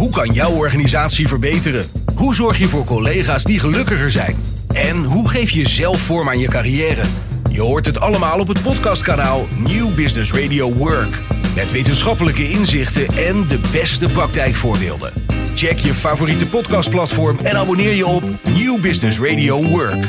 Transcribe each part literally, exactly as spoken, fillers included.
Hoe kan jouw organisatie verbeteren? Hoe zorg je voor collega's die gelukkiger zijn? En hoe geef je zelf vorm aan je carrière? Je hoort het allemaal op het podcastkanaal New Business Radio Work. Met wetenschappelijke inzichten en de beste praktijkvoorbeelden. Check je favoriete podcastplatform en abonneer je op New Business Radio Work.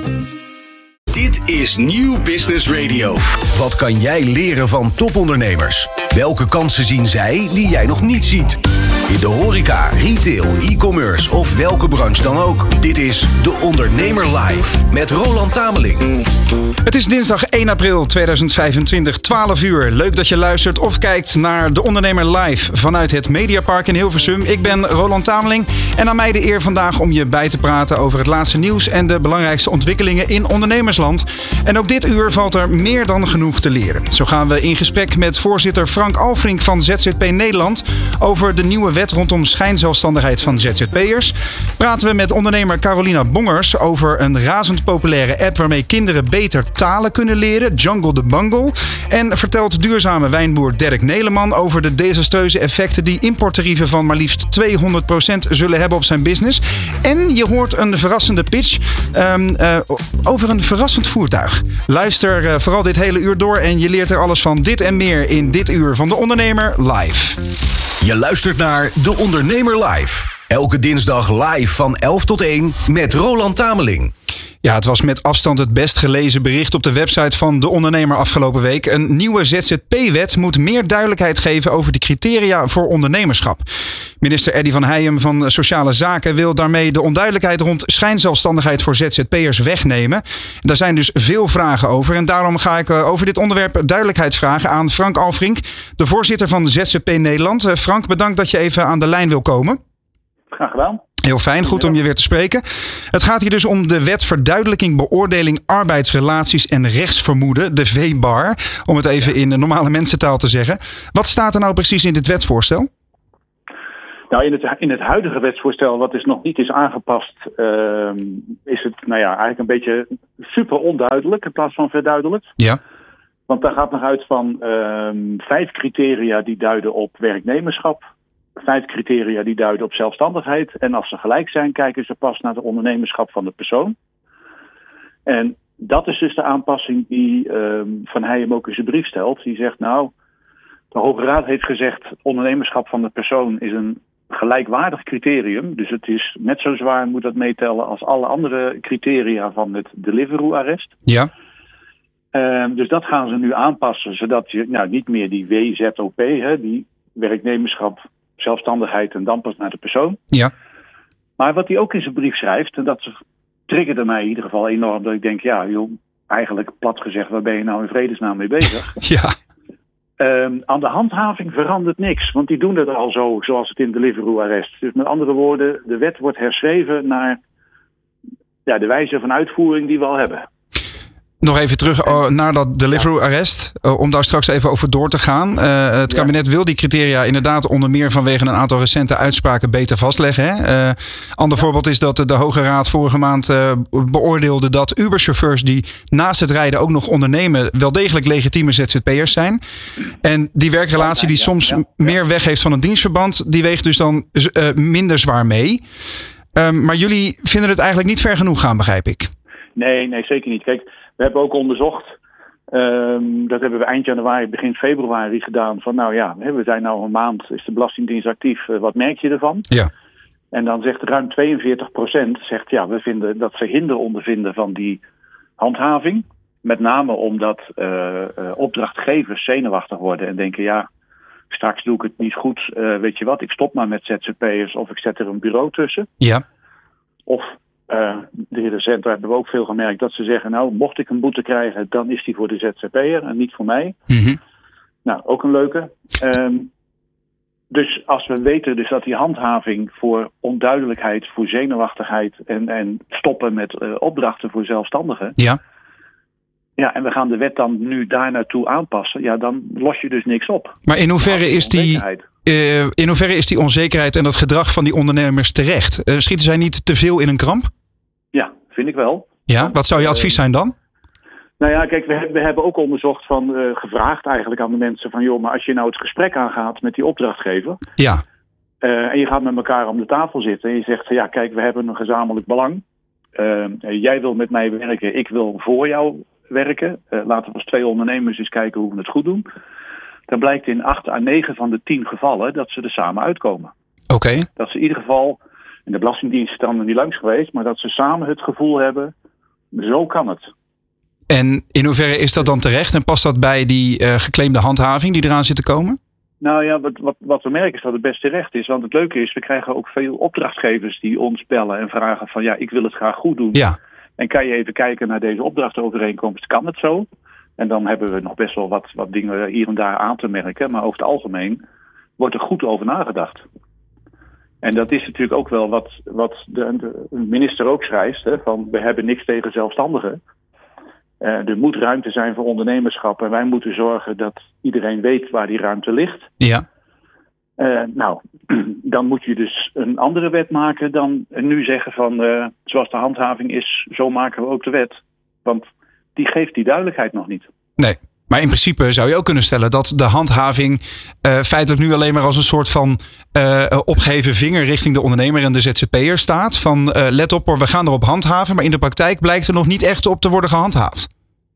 Dit is New Business Radio. Wat kan jij leren van topondernemers? Welke kansen zien zij die jij nog niet ziet? In de horeca, retail, e-commerce of welke branche dan ook. Dit is De Ondernemer Live met Roland Tameling. Het is dinsdag één april tweeduizend vijfentwintig, twaalf uur. Leuk dat je luistert of kijkt naar De Ondernemer Live vanuit het Mediapark in Hilversum. Ik ben Roland Tameling en aan mij de eer vandaag om je bij te praten over het laatste nieuws en de belangrijkste ontwikkelingen in ondernemersland. En ook dit uur valt er meer dan genoeg te leren. Zo gaan we in gesprek met voorzitter Frank Alfrink van Z Z P Nederland over de nieuwe wet rondom schijnzelfstandigheid van Z Z P'ers. Praten we met ondernemer Carolina Bongers over een razend populaire app waarmee kinderen beter talen kunnen leren, Jungle the Bungle. En vertelt duurzame wijnboer Dirk Neleman over de desastreuze effecten die importtarieven van maar liefst tweehonderd procent zullen hebben op zijn business. En je hoort een verrassende pitch um, uh, over een verrassend voertuig. Luister uh, vooral dit hele uur door en je leert er alles van dit en meer in dit uur van De Ondernemer Live. Je luistert naar De Ondernemer Live. Elke dinsdag live van elf tot één met Roland Tameling. Ja, het was met afstand het best gelezen bericht op de website van De Ondernemer afgelopen week. Een nieuwe Z Z P-wet moet meer duidelijkheid geven over de criteria voor ondernemerschap. Minister Eddy van Heijem van Sociale Zaken wil daarmee de onduidelijkheid rond schijnzelfstandigheid voor Z Z P'ers wegnemen. Daar zijn dus veel vragen over en daarom ga ik over dit onderwerp duidelijkheid vragen aan Frank Alfrink, de voorzitter van Z Z P Nederland. Frank, bedankt dat je even aan de lijn wil komen. Graag gedaan. Heel fijn, goed om je weer te spreken. Het gaat hier dus om de wet verduidelijking beoordeling arbeidsrelaties en rechtsvermoeden, de V B A R, om het even in normale mensentaal te zeggen. Wat staat er nou precies in dit wetsvoorstel? Nou, in het, in het huidige wetsvoorstel, wat dus nog niet is aangepast, uh, is het nou ja, eigenlijk een beetje super onduidelijk in plaats van verduidelijkt. Ja. Want daar gaat nog uit van uh, vijf criteria die duiden op werknemerschap. Vijf criteria die duiden op zelfstandigheid. En als ze gelijk zijn, kijken ze pas naar de ondernemerschap van de persoon. En dat is dus de aanpassing die uh, Van Heijem ook in zijn brief stelt. Die zegt, nou, de Hoge Raad heeft gezegd, ondernemerschap van de persoon is een gelijkwaardig criterium. Dus het is net zo zwaar, moet dat meetellen als alle andere criteria van het Deliveroo-arrest. Ja. Uh, dus dat gaan ze nu aanpassen, zodat je nou, niet meer die W Z O P, hè, die werknemerschap, zelfstandigheid en dan pas naar de persoon. Ja. Maar wat hij ook in zijn brief schrijft, en dat triggerde mij in ieder geval enorm, dat ik denk, ja, joh, eigenlijk plat gezegd, waar ben je nou in vredesnaam mee bezig? Ja. Um, aan de handhaving verandert niks, want die doen het al zo, zoals het in Deliveroo-arrest. Dus met andere woorden, de wet wordt herschreven naar ja, de wijze van uitvoering die we al hebben. Nog even terug uh, naar dat Deliveroo-arrest, uh, om daar straks even over door te gaan. Uh, het kabinet wil die criteria inderdaad onder meer vanwege een aantal recente uitspraken beter vastleggen. Hè? Uh, ander ja. voorbeeld is dat de Hoge Raad vorige maand uh, beoordeelde dat Uber-chauffeurs die naast het rijden ook nog ondernemen wel degelijk legitieme Z Z P'ers zijn. En die werkrelatie die soms ja, ja, ja. meer weg heeft van een dienstverband, die weegt dus dan uh, minder zwaar mee. Uh, maar jullie vinden het eigenlijk niet ver genoeg gaan, begrijp ik. Nee, nee, zeker niet. Kijk, we hebben ook onderzocht, um, dat hebben we eind januari, begin februari gedaan, van nou ja, we zijn nou een maand, is de Belastingdienst actief, uh, wat merk je ervan? Ja. En dan zegt ruim tweeënveertig procent, zegt ja, we vinden dat ze hinder ondervinden van die handhaving. Met name omdat uh, uh, opdrachtgevers zenuwachtig worden en denken, ja, straks doe ik het niet goed, uh, weet je wat, ik stop maar met Z Z P'ers of ik zet er een bureau tussen. Ja. Of Uh, de recent hebben we ook veel gemerkt dat ze zeggen, nou, mocht ik een boete krijgen, dan is die voor de Z Z P'er en niet voor mij. Mm-hmm. Nou, ook een leuke. Um, dus als we weten dus dat die handhaving voor onduidelijkheid, voor zenuwachtigheid en, en stoppen met uh, opdrachten voor zelfstandigen. Ja. Ja, en we gaan de wet dan nu daar naartoe aanpassen. Ja, dan los je dus niks op. Maar in hoeverre is die, uh, in hoeverre is die onzekerheid en dat gedrag van die ondernemers terecht? Uh, schieten zij niet te veel in een kramp? Ja, vind ik wel. Ja, wat zou je advies zijn dan? Nou ja, kijk, we, we hebben ook onderzocht van, uh, gevraagd eigenlijk aan de mensen van, joh, maar als je nou het gesprek aangaat met die opdrachtgever. Ja. Uh, en je gaat met elkaar om de tafel zitten en je zegt, ja kijk, we hebben een gezamenlijk belang. Uh, jij wil met mij werken, ik wil voor jou werken. Uh, laten we als twee ondernemers eens kijken hoe we het goed doen. Dan blijkt in acht à negen van de tien gevallen dat ze er samen uitkomen. Oké. Okay. Dat ze in ieder geval, en de Belastingdienst is dan er niet langs geweest, maar dat ze samen het gevoel hebben, zo kan het. En in hoeverre is dat dan terecht en past dat bij die uh, geclaimde handhaving die eraan zit te komen? Nou ja, wat, wat, wat we merken is dat het best terecht is. Want het leuke is, we krijgen ook veel opdrachtgevers die ons bellen en vragen van ja, ik wil het graag goed doen. Ja. En kan je even kijken naar deze opdrachtovereenkomst, kan het zo? En dan hebben we nog best wel wat, wat dingen hier en daar aan te merken. Maar over het algemeen wordt er goed over nagedacht. En dat is natuurlijk ook wel wat, wat de, de minister ook schrijft. Hè, van we hebben niks tegen zelfstandigen. Uh, er moet ruimte zijn voor ondernemerschap. En wij moeten zorgen dat iedereen weet waar die ruimte ligt. Ja. Uh, nou, dan moet je dus een andere wet maken dan nu zeggen van uh, zoals de handhaving is, zo maken we ook de wet. Want die geeft die duidelijkheid nog niet. Nee, maar in principe zou je ook kunnen stellen dat de handhaving uh, feitelijk nu alleen maar als een soort van uh, opgeheven vinger richting de ondernemer en de Z Z P'er staat. Van uh, let op hoor, we gaan erop handhaven, maar in de praktijk blijkt er nog niet echt op te worden gehandhaafd.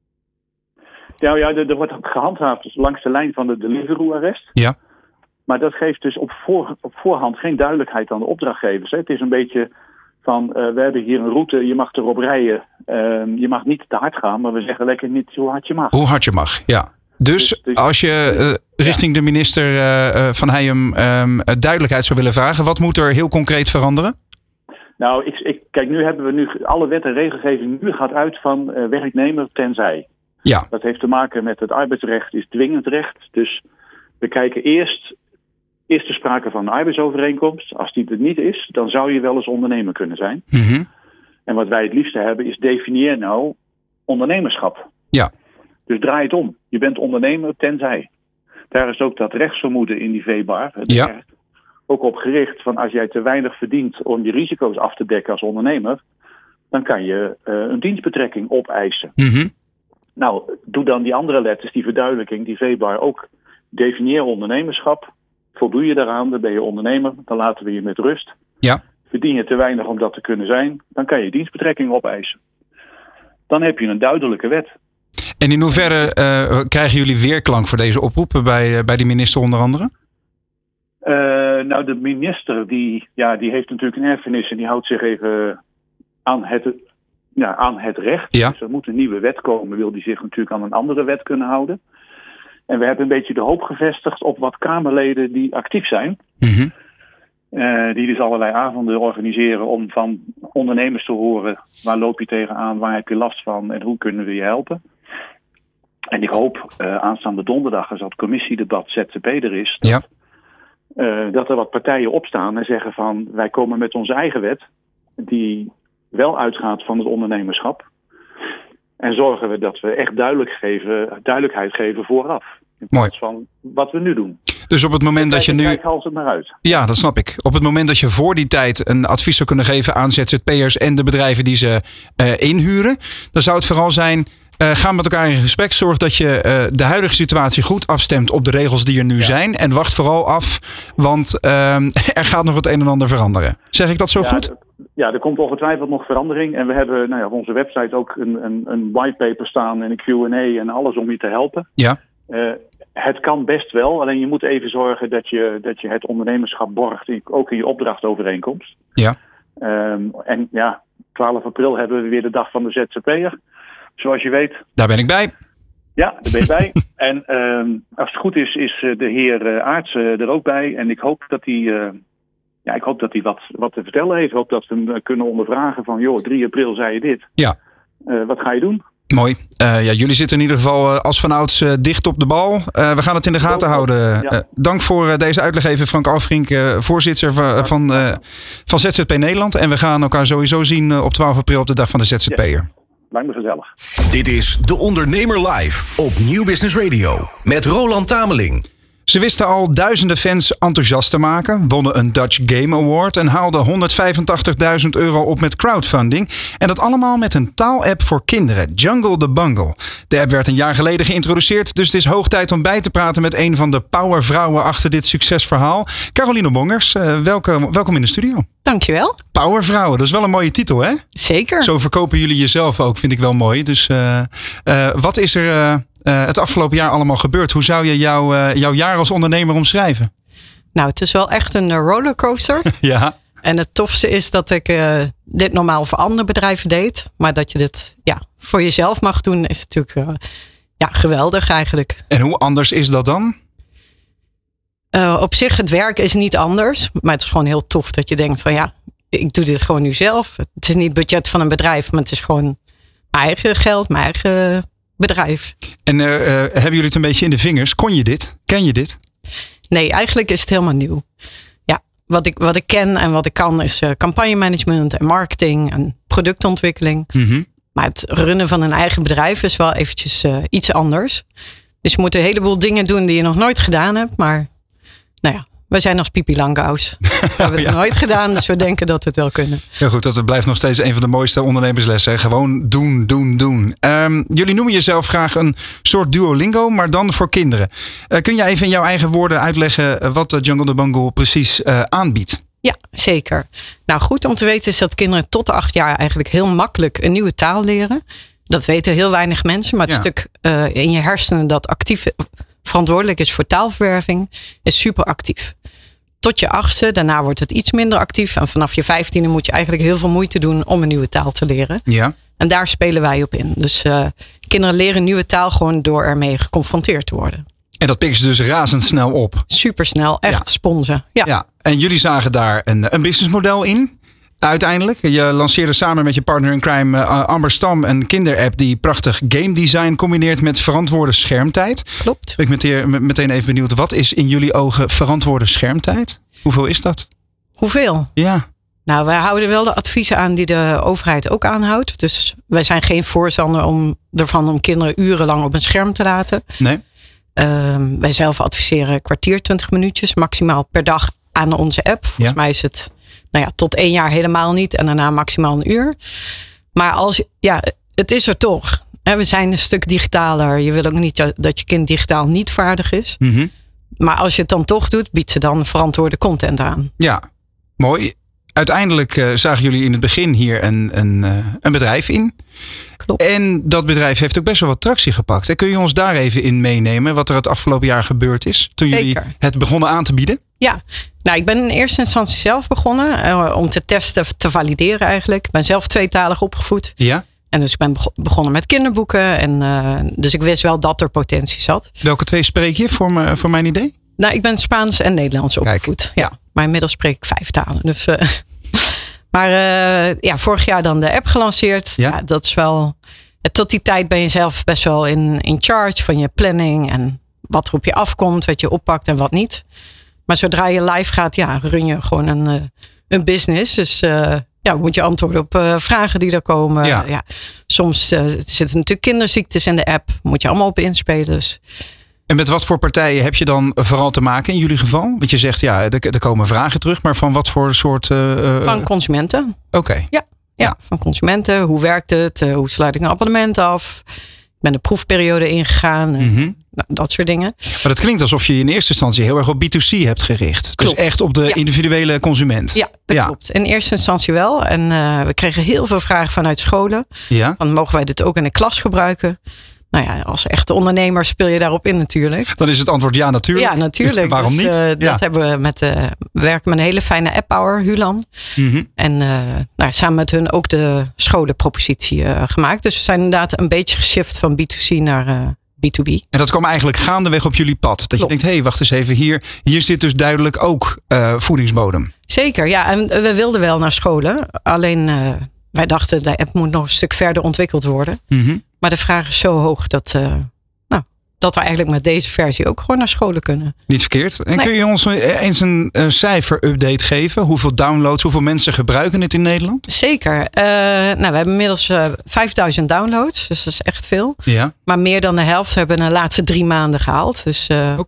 Nou ja, er, er wordt ook gehandhaafd dus langs de lijn van de Deliveroo-arrest. Ja. Maar dat geeft dus op, voor, op voorhand geen duidelijkheid aan de opdrachtgevers. Hè. Het is een beetje van, uh, we hebben hier een route, je mag erop rijden. Uh, je mag niet te hard gaan, maar we zeggen lekker niet hoe hard je mag. Hoe hard je mag, ja. Dus, dus, dus als je uh, richting ja. de minister uh, Van Heijem um, duidelijkheid zou willen vragen, wat moet er heel concreet veranderen? Nou, ik, ik, kijk, nu hebben we nu alle wet en regelgeving nu gaat uit van uh, werknemer tenzij. Ja. Dat heeft te maken met het arbeidsrecht is dwingend recht. Dus we kijken eerst, eerst de sprake van een arbeidsovereenkomst. Als die er niet is, dan zou je wel eens ondernemer kunnen zijn. Mm-hmm. En wat wij het liefste hebben is definieer nou ondernemerschap. Ja. Dus draai het om. Je bent ondernemer tenzij. Daar is ook dat rechtsvermoeden in die V-bar. Ja. Ook op gericht van als jij te weinig verdient om je risico's af te dekken als ondernemer, dan kan je uh, een dienstbetrekking opeisen. Mm-hmm. Nou, doe dan die andere letters, die verduidelijking, die V-bar ook. Definieer ondernemerschap. Voldoe je daaraan, dan ben je ondernemer. Dan laten we je met rust. Ja. Verdien je te weinig om dat te kunnen zijn, dan kan je dienstbetrekking opeisen. Dan heb je een duidelijke wet. En in hoeverre uh, krijgen jullie weerklank voor deze oproepen bij, uh, bij die minister onder andere? Uh, nou, de minister die, ja, die heeft natuurlijk een erfenis en die houdt zich even aan het, ja, aan het recht. Ja. Dus er moet een nieuwe wet komen, wil die zich natuurlijk aan een andere wet kunnen houden. En we hebben een beetje de hoop gevestigd op wat Kamerleden die actief zijn. Mm-hmm. Uh, die dus allerlei avonden organiseren om van ondernemers te horen, waar loop je tegenaan, waar heb je last van en hoe kunnen we je helpen. En ik hoop uh, aanstaande donderdag, als dat commissiedebat Z Z P er is, dat, ja. uh, dat er wat partijen opstaan en zeggen van wij komen met onze eigen wet, die wel uitgaat van het ondernemerschap. En zorgen we dat we echt duidelijk geven, duidelijkheid geven vooraf. In plaats van wat we nu doen. Dus op het moment dat je nu... Kijk, hals het maar uit. Ja, dat snap ik. Op het moment dat je voor die tijd een advies zou kunnen geven aan Z Z P'ers en de bedrijven die ze uh, inhuren, dan zou het vooral zijn, uh, ga met elkaar in gesprek. Zorg dat je uh, de huidige situatie goed afstemt op de regels die er nu ja. zijn. En wacht vooral af, want uh, er gaat nog het een en ander veranderen. Zeg ik dat zo ja, goed? Ja, er komt ongetwijfeld nog verandering. En we hebben nou ja, op onze website ook een, een, een whitepaper staan en een Q en A en alles om je te helpen. Ja. Uh, het kan best wel, alleen je moet even zorgen dat je, dat je het ondernemerschap borgt, ook in je opdrachtovereenkomst. Ja. Um, en ja, twaalf april hebben we weer de dag van de Z Z P'er. Zoals je weet. Daar ben ik bij. Ja, daar ben je bij. En um, als het goed is, is de heer Aarts uh, er ook bij. En ik hoop dat hij, uh, ja, ik hoop dat hij wat, wat te vertellen heeft. Ik hoop dat we hem kunnen ondervragen van, joh, drie april zei je dit. Ja. Uh, wat ga je doen? Mooi. Uh, ja, jullie zitten in ieder geval uh, als vanouds uh, dicht op de bal. Uh, we gaan het in de gaten oh, houden. Ja. Uh, dank voor uh, deze uitleg even, Frank Alfrink, uh, voorzitter van, van, uh, van Z Z P Nederland. En we gaan elkaar sowieso zien uh, op twaalf april op de dag van de Z Z P'er. Ja. Lijkt me gezellig. Dit is De Ondernemer Live op Nieuw Business Radio met Roland Tameling. Ze wisten al duizenden fans enthousiast te maken, wonnen een Dutch Game Award en haalden honderdvijfentachtigduizend euro op met crowdfunding. En dat allemaal met een taalapp voor kinderen, Jungle the Bungle. De app werd een jaar geleden geïntroduceerd, dus het is hoog tijd om bij te praten met een van de powervrouwen achter dit succesverhaal. Caroline Bongers, uh, welkom, welkom in de studio. Dankjewel. Powervrouwen, dat is wel een mooie titel, hè? Zeker. Zo verkopen jullie jezelf ook, vind ik wel mooi. Dus uh, uh, wat is er uh, uh, het afgelopen jaar allemaal gebeurd? Hoe zou je jou, uh, jouw jaar als ondernemer omschrijven? Nou, het is wel echt een rollercoaster. Ja. En het tofste is dat ik uh, dit normaal voor andere bedrijven deed. Maar dat je dit ja, voor jezelf mag doen is natuurlijk uh, ja, geweldig eigenlijk. En hoe anders is dat dan? Uh, op zich, het werk is niet anders. Maar het is gewoon heel tof dat je denkt van ja, ik doe dit gewoon nu zelf. Het is niet het budget van een bedrijf, maar het is gewoon mijn eigen geld, mijn eigen bedrijf. En uh, uh, hebben jullie het een beetje in de vingers? Kon je dit? Ken je dit? Nee, eigenlijk is het helemaal nieuw. Ja, wat ik, wat ik ken en wat ik kan is uh, campagnemanagement en marketing en productontwikkeling. Mm-hmm. Maar het runnen van een eigen bedrijf is wel eventjes uh, iets anders. Dus je moet een heleboel dingen doen die je nog nooit gedaan hebt. Maar nou ja, we zijn als Pipi Langkous. We hebben het ja. nooit gedaan, dus we denken dat we het wel kunnen. Heel goed, dat blijft nog steeds een van de mooiste ondernemerslessen. Hè? Gewoon doen, doen, doen. Um, jullie noemen jezelf graag een soort Duolingo, maar dan voor kinderen. Uh, kun jij even in jouw eigen woorden uitleggen wat de Jungle the Bungle precies uh, aanbiedt? Ja, zeker. Nou, goed om te weten is dat kinderen tot de acht jaar eigenlijk heel makkelijk een nieuwe taal leren. Dat weten heel weinig mensen, maar het ja. stuk uh, in je hersenen dat actief verantwoordelijk is voor taalverwerving is super actief. Tot je achtste, daarna wordt het iets minder actief. En vanaf je vijftiende moet je eigenlijk heel veel moeite doen om een nieuwe taal te leren. Ja. En daar spelen wij op in. Dus uh, kinderen leren een nieuwe taal gewoon door ermee geconfronteerd te worden. En dat pikken ze dus razendsnel op. Supersnel, echt ja. sponsen. Ja. ja. En jullie zagen daar een, een businessmodel in. Uiteindelijk, je lanceerde samen met je partner in crime uh, Amber Stam een kinderapp die prachtig game design combineert met verantwoorde schermtijd. Klopt. Ben ik meteen, meteen even benieuwd, wat is in jullie ogen verantwoorde schermtijd? Hoeveel is dat? Hoeveel? Ja. Nou, wij houden wel de adviezen aan die de overheid ook aanhoudt. Dus wij zijn geen voorstander om, ervan om kinderen urenlang op een scherm te laten. Nee. Uh, wij zelf adviseren een kwartier, twintig minuutjes maximaal per dag aan onze app. Volgens ja. mij is het nou ja, tot één jaar helemaal niet en daarna maximaal een uur. Maar als ja, het is er toch. We zijn een stuk digitaler. Je wil ook niet dat je kind digitaal niet vaardig is. Mm-hmm. Maar als je het dan toch doet, biedt ze dan verantwoorde content aan. Ja, mooi. Uiteindelijk uh, zagen jullie in het begin hier een, een, uh, een bedrijf in. Klopt. En dat bedrijf heeft ook best wel wat tractie gepakt. En kun je ons daar even in meenemen wat er het afgelopen jaar gebeurd is? Toen Zeker. jullie het begonnen aan te bieden? Ja, nou ik ben in eerste instantie zelf begonnen. Uh, om te testen, te valideren eigenlijk. Ik ben zelf tweetalig opgevoed. Ja. En dus ik ben begonnen met kinderboeken. En uh, dus ik wist wel dat er potentie zat. Welke twee spreek je voor, me, voor mijn idee? Nou, ik ben Spaans en Nederlands opgevoed. Kijk. Ja, maar inmiddels spreek ik vijf talen. Dus, uh, maar uh, ja, vorig jaar dan de app gelanceerd. Ja. Ja, dat is wel. Tot die tijd ben je zelf best wel in, in charge van je planning. En wat er op je afkomt, wat je oppakt en wat niet. Maar zodra je live gaat, ja, run je gewoon een, uh, een business. Dus uh, ja, moet je antwoorden op uh, vragen die er komen. Ja. Ja, soms uh, zitten natuurlijk kinderziektes in de app. Moet je allemaal op inspelen. Dus. En met wat voor partijen heb je dan vooral te maken in jullie geval? Want je zegt, ja, er, er komen vragen terug. Maar van wat voor soort... Uh, van consumenten. Oké. Okay. Ja, ja, ja, van consumenten. Hoe werkt het? Uh, hoe sluit ik een abonnement af? Ik ben de proefperiode ingegaan. Uh, mm-hmm. nou, dat soort dingen. Maar dat klinkt alsof je in eerste instantie heel erg op B twee C hebt gericht. Klopt. Dus echt op de ja. individuele consument. Ja, dat ja. klopt. In eerste instantie wel. En uh, we kregen heel veel vragen vanuit scholen. Ja. Van, mogen wij dit ook in de klas gebruiken? Nou ja, als echte ondernemer speel je daarop in natuurlijk. Dan is het antwoord ja, natuurlijk. Ja, natuurlijk. Waarom dus, niet? Uh, ja. Dat hebben we met, uh, we werken met een hele fijne app-bouwer, Hulan. Mm-hmm. En uh, nou, samen met hun ook de scholenpropositie uh, gemaakt. Dus we zijn inderdaad een beetje geshift van B twee C naar uh, B twee B. En dat kwam eigenlijk gaandeweg op jullie pad. Dat Klopt. Je denkt, hé, hey, wacht eens even, hier, hier zit dus duidelijk ook uh, voedingsbodem. Zeker, ja. En we wilden wel naar scholen. Alleen uh, wij dachten, de app moet nog een stuk verder ontwikkeld worden. Mm-hmm. Maar de vraag is zo hoog dat, uh, nou, dat we eigenlijk met deze versie ook gewoon naar scholen kunnen. Niet verkeerd. En nee. kun je ons eens een, een cijfer-update geven? Hoeveel downloads, hoeveel mensen gebruiken het in Nederland? Zeker. Uh, nou, we hebben inmiddels uh, vijfduizend downloads. Dus dat is echt veel. Ja. Maar meer dan de helft hebben de laatste drie maanden gehaald. Dus uh, Oké. Okay.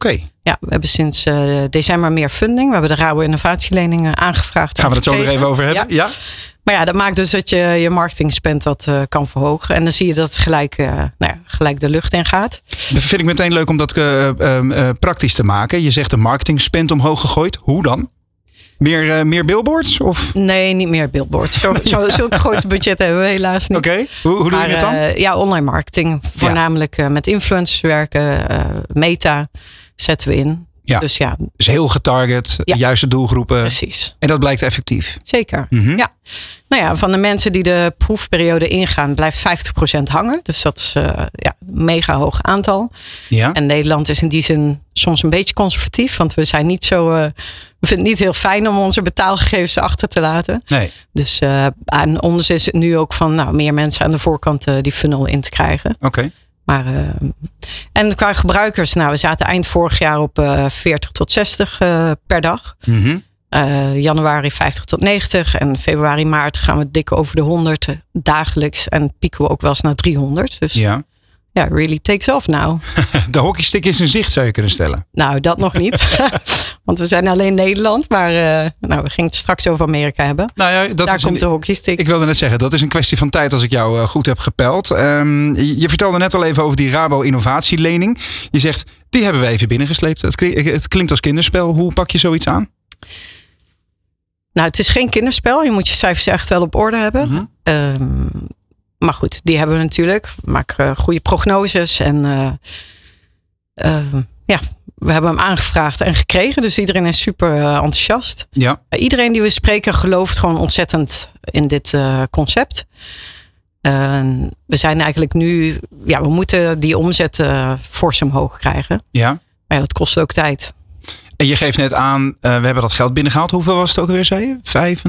Ja, we hebben sinds uh, december meer funding. We hebben de Rabo Innovatieleningen aangevraagd. Gaan we het zo nog even over hebben? Ja. ja. Maar ja, dat maakt dus dat je je marketing spend wat uh, kan verhogen. En dan zie je dat het gelijk, uh, nou ja, gelijk de lucht in gaat. Dat vind ik meteen leuk om dat uh, uh, uh, praktisch te maken. Je zegt de marketing spend omhoog gegooid. Hoe dan? Meer, uh, meer billboards? Of? Nee, niet meer billboards. Zo, zo, zulke grote budget hebben we helaas niet. Oké, okay. hoe, hoe doe je het dan? Uh, ja, online marketing. Voornamelijk ja. uh, met influencers werken. Uh, meta zetten we in. Ja. Dus ja. Dus heel getarget, ja. juiste doelgroepen. Precies. En dat blijkt effectief. Zeker. Mm-hmm. Ja. Nou ja, van de mensen die de proefperiode ingaan, blijft vijftig procent hangen. Dus dat is uh, ja, een mega hoog aantal. Ja. En Nederland is in die zin soms een beetje conservatief. Want we zijn niet zo. Uh, we vinden het niet heel fijn om onze betaalgegevens achter te laten. Nee. Dus uh, aan ons is het nu ook van nou, meer mensen aan de voorkant uh, die funnel in te krijgen. Oké. Okay. Maar, uh, en qua gebruikers, nou, we zaten eind vorig jaar op uh, veertig tot zestig uh, per dag. Mm-hmm. Uh, januari vijftig tot negentig en februari, maart gaan we dik over de honderd dagelijks. En pieken we ook wel eens naar driehonderd. Dus ja, ja really takes off now. De hockeystick is in zicht, zou je kunnen stellen. Nou, dat nog niet. Want we zijn alleen Nederland. Maar uh, nou, we gingen het straks over Amerika hebben. Nou ja, dat Daar is komt een, de hockeystick. Ik wilde net zeggen, dat is een kwestie van tijd als ik jou uh, goed heb gepeld. Um, je, je vertelde net al even over die Rabo Innovatielening. Je zegt, die hebben we even binnengesleept. Het, het klinkt als kinderspel. Hoe pak je zoiets aan? Nou, het is geen kinderspel. Je moet je cijfers echt wel op orde hebben. Mm-hmm. Um, maar goed, die hebben we natuurlijk. We maken uh, goede prognoses. En uh, uh, ja, we hebben hem aangevraagd en gekregen. Dus iedereen is super uh, enthousiast. Ja. Uh, iedereen die we spreken gelooft gewoon ontzettend in dit uh, concept. Uh, we zijn eigenlijk nu... Ja, we moeten die omzet uh, fors omhoog krijgen. Ja. Maar ja, dat kost ook tijd. En je geeft net aan, uh, we hebben dat geld binnengehaald. Hoeveel was het ook alweer, zei je? Vijf?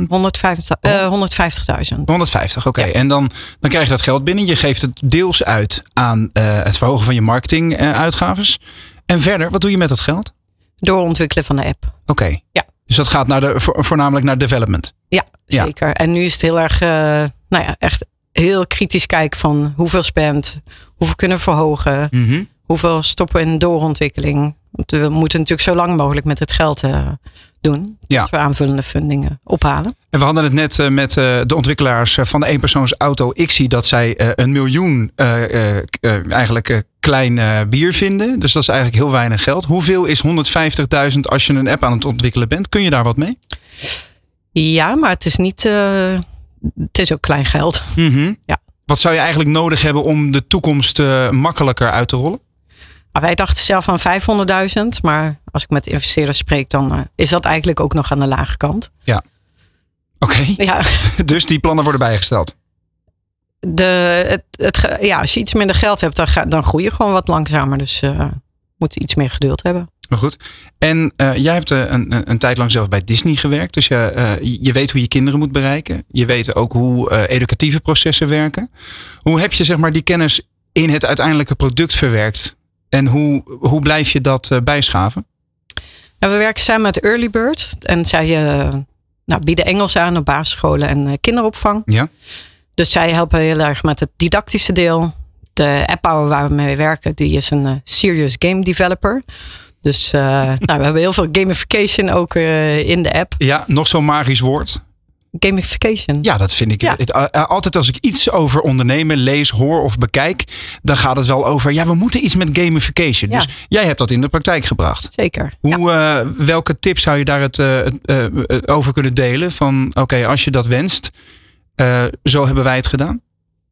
honderdvijftigduizend. honderdvijftig, oké. Okay. Ja. En dan, dan krijg je dat geld binnen. Je geeft het deels uit aan uh, het verhogen van je marketinguitgaves. Uh, en verder, wat doe je met dat geld? Doorontwikkelen van de app. Oké. Okay. Ja. Dus dat gaat naar de, vo- voornamelijk naar development? Ja, zeker. Ja. En nu is het heel erg, uh, nou ja, echt heel kritisch kijken van hoeveel spend, hoeveel kunnen we verhogen, mm-hmm. hoeveel stoppen we in doorontwikkeling. Want we moeten natuurlijk zo lang mogelijk met het geld uh, doen. Ja. Dat we aanvullende fundingen ophalen. En we hadden het net uh, met uh, de ontwikkelaars van de eenpersoonsauto Ixie dat zij uh, een miljoen uh, uh, uh, eigenlijk uh, klein uh, bier vinden. Dus dat is eigenlijk heel weinig geld. Hoeveel is honderdvijftigduizend als je een app aan het ontwikkelen bent? Kun je daar wat mee? Ja, maar het is niet... Uh, het is ook klein geld. Mm-hmm. Ja. Wat zou je eigenlijk nodig hebben om de toekomst uh, makkelijker uit te rollen? Nou, wij dachten zelf aan vijfhonderdduizend. Maar als ik met investeerders spreek, dan uh, is dat eigenlijk ook nog aan de lage kant. Ja. Oké. Okay. Ja. Dus die plannen worden bijgesteld? De, het, het, ja, als je iets minder geld hebt, dan, ga, dan groei je gewoon wat langzamer. Dus uh, moet iets meer geduld hebben. Maar goed. En uh, jij hebt uh, een, een, een tijd lang zelf bij Disney gewerkt. Dus je, uh, je weet hoe je kinderen moet bereiken. Je weet ook hoe uh, educatieve processen werken. Hoe heb je zeg maar die kennis in het uiteindelijke product verwerkt? En hoe, hoe blijf je dat uh, bijschaven? Nou, we werken samen met Early Bird. En zij uh, nou, bieden Engels aan op basisscholen en uh, kinderopvang. Ja. Dus zij helpen heel erg met het didactische deel. De app waar we mee werken, die is een uh, serious game developer. Dus uh, nou, we hebben heel veel gamification ook uh, in de app. Ja, nog zo'n magisch woord. Gamification. Ja, dat vind ik. Ja. Het, uh, altijd als ik iets over ondernemen lees, hoor of bekijk, dan gaat het wel over, ja, we moeten iets met gamification. Ja. Dus jij hebt dat in de praktijk gebracht. Zeker. Hoe, ja. uh, welke tips zou je daar het, uh, uh, uh, over kunnen delen? Van oké, okay, als je dat wenst, uh, zo hebben wij het gedaan.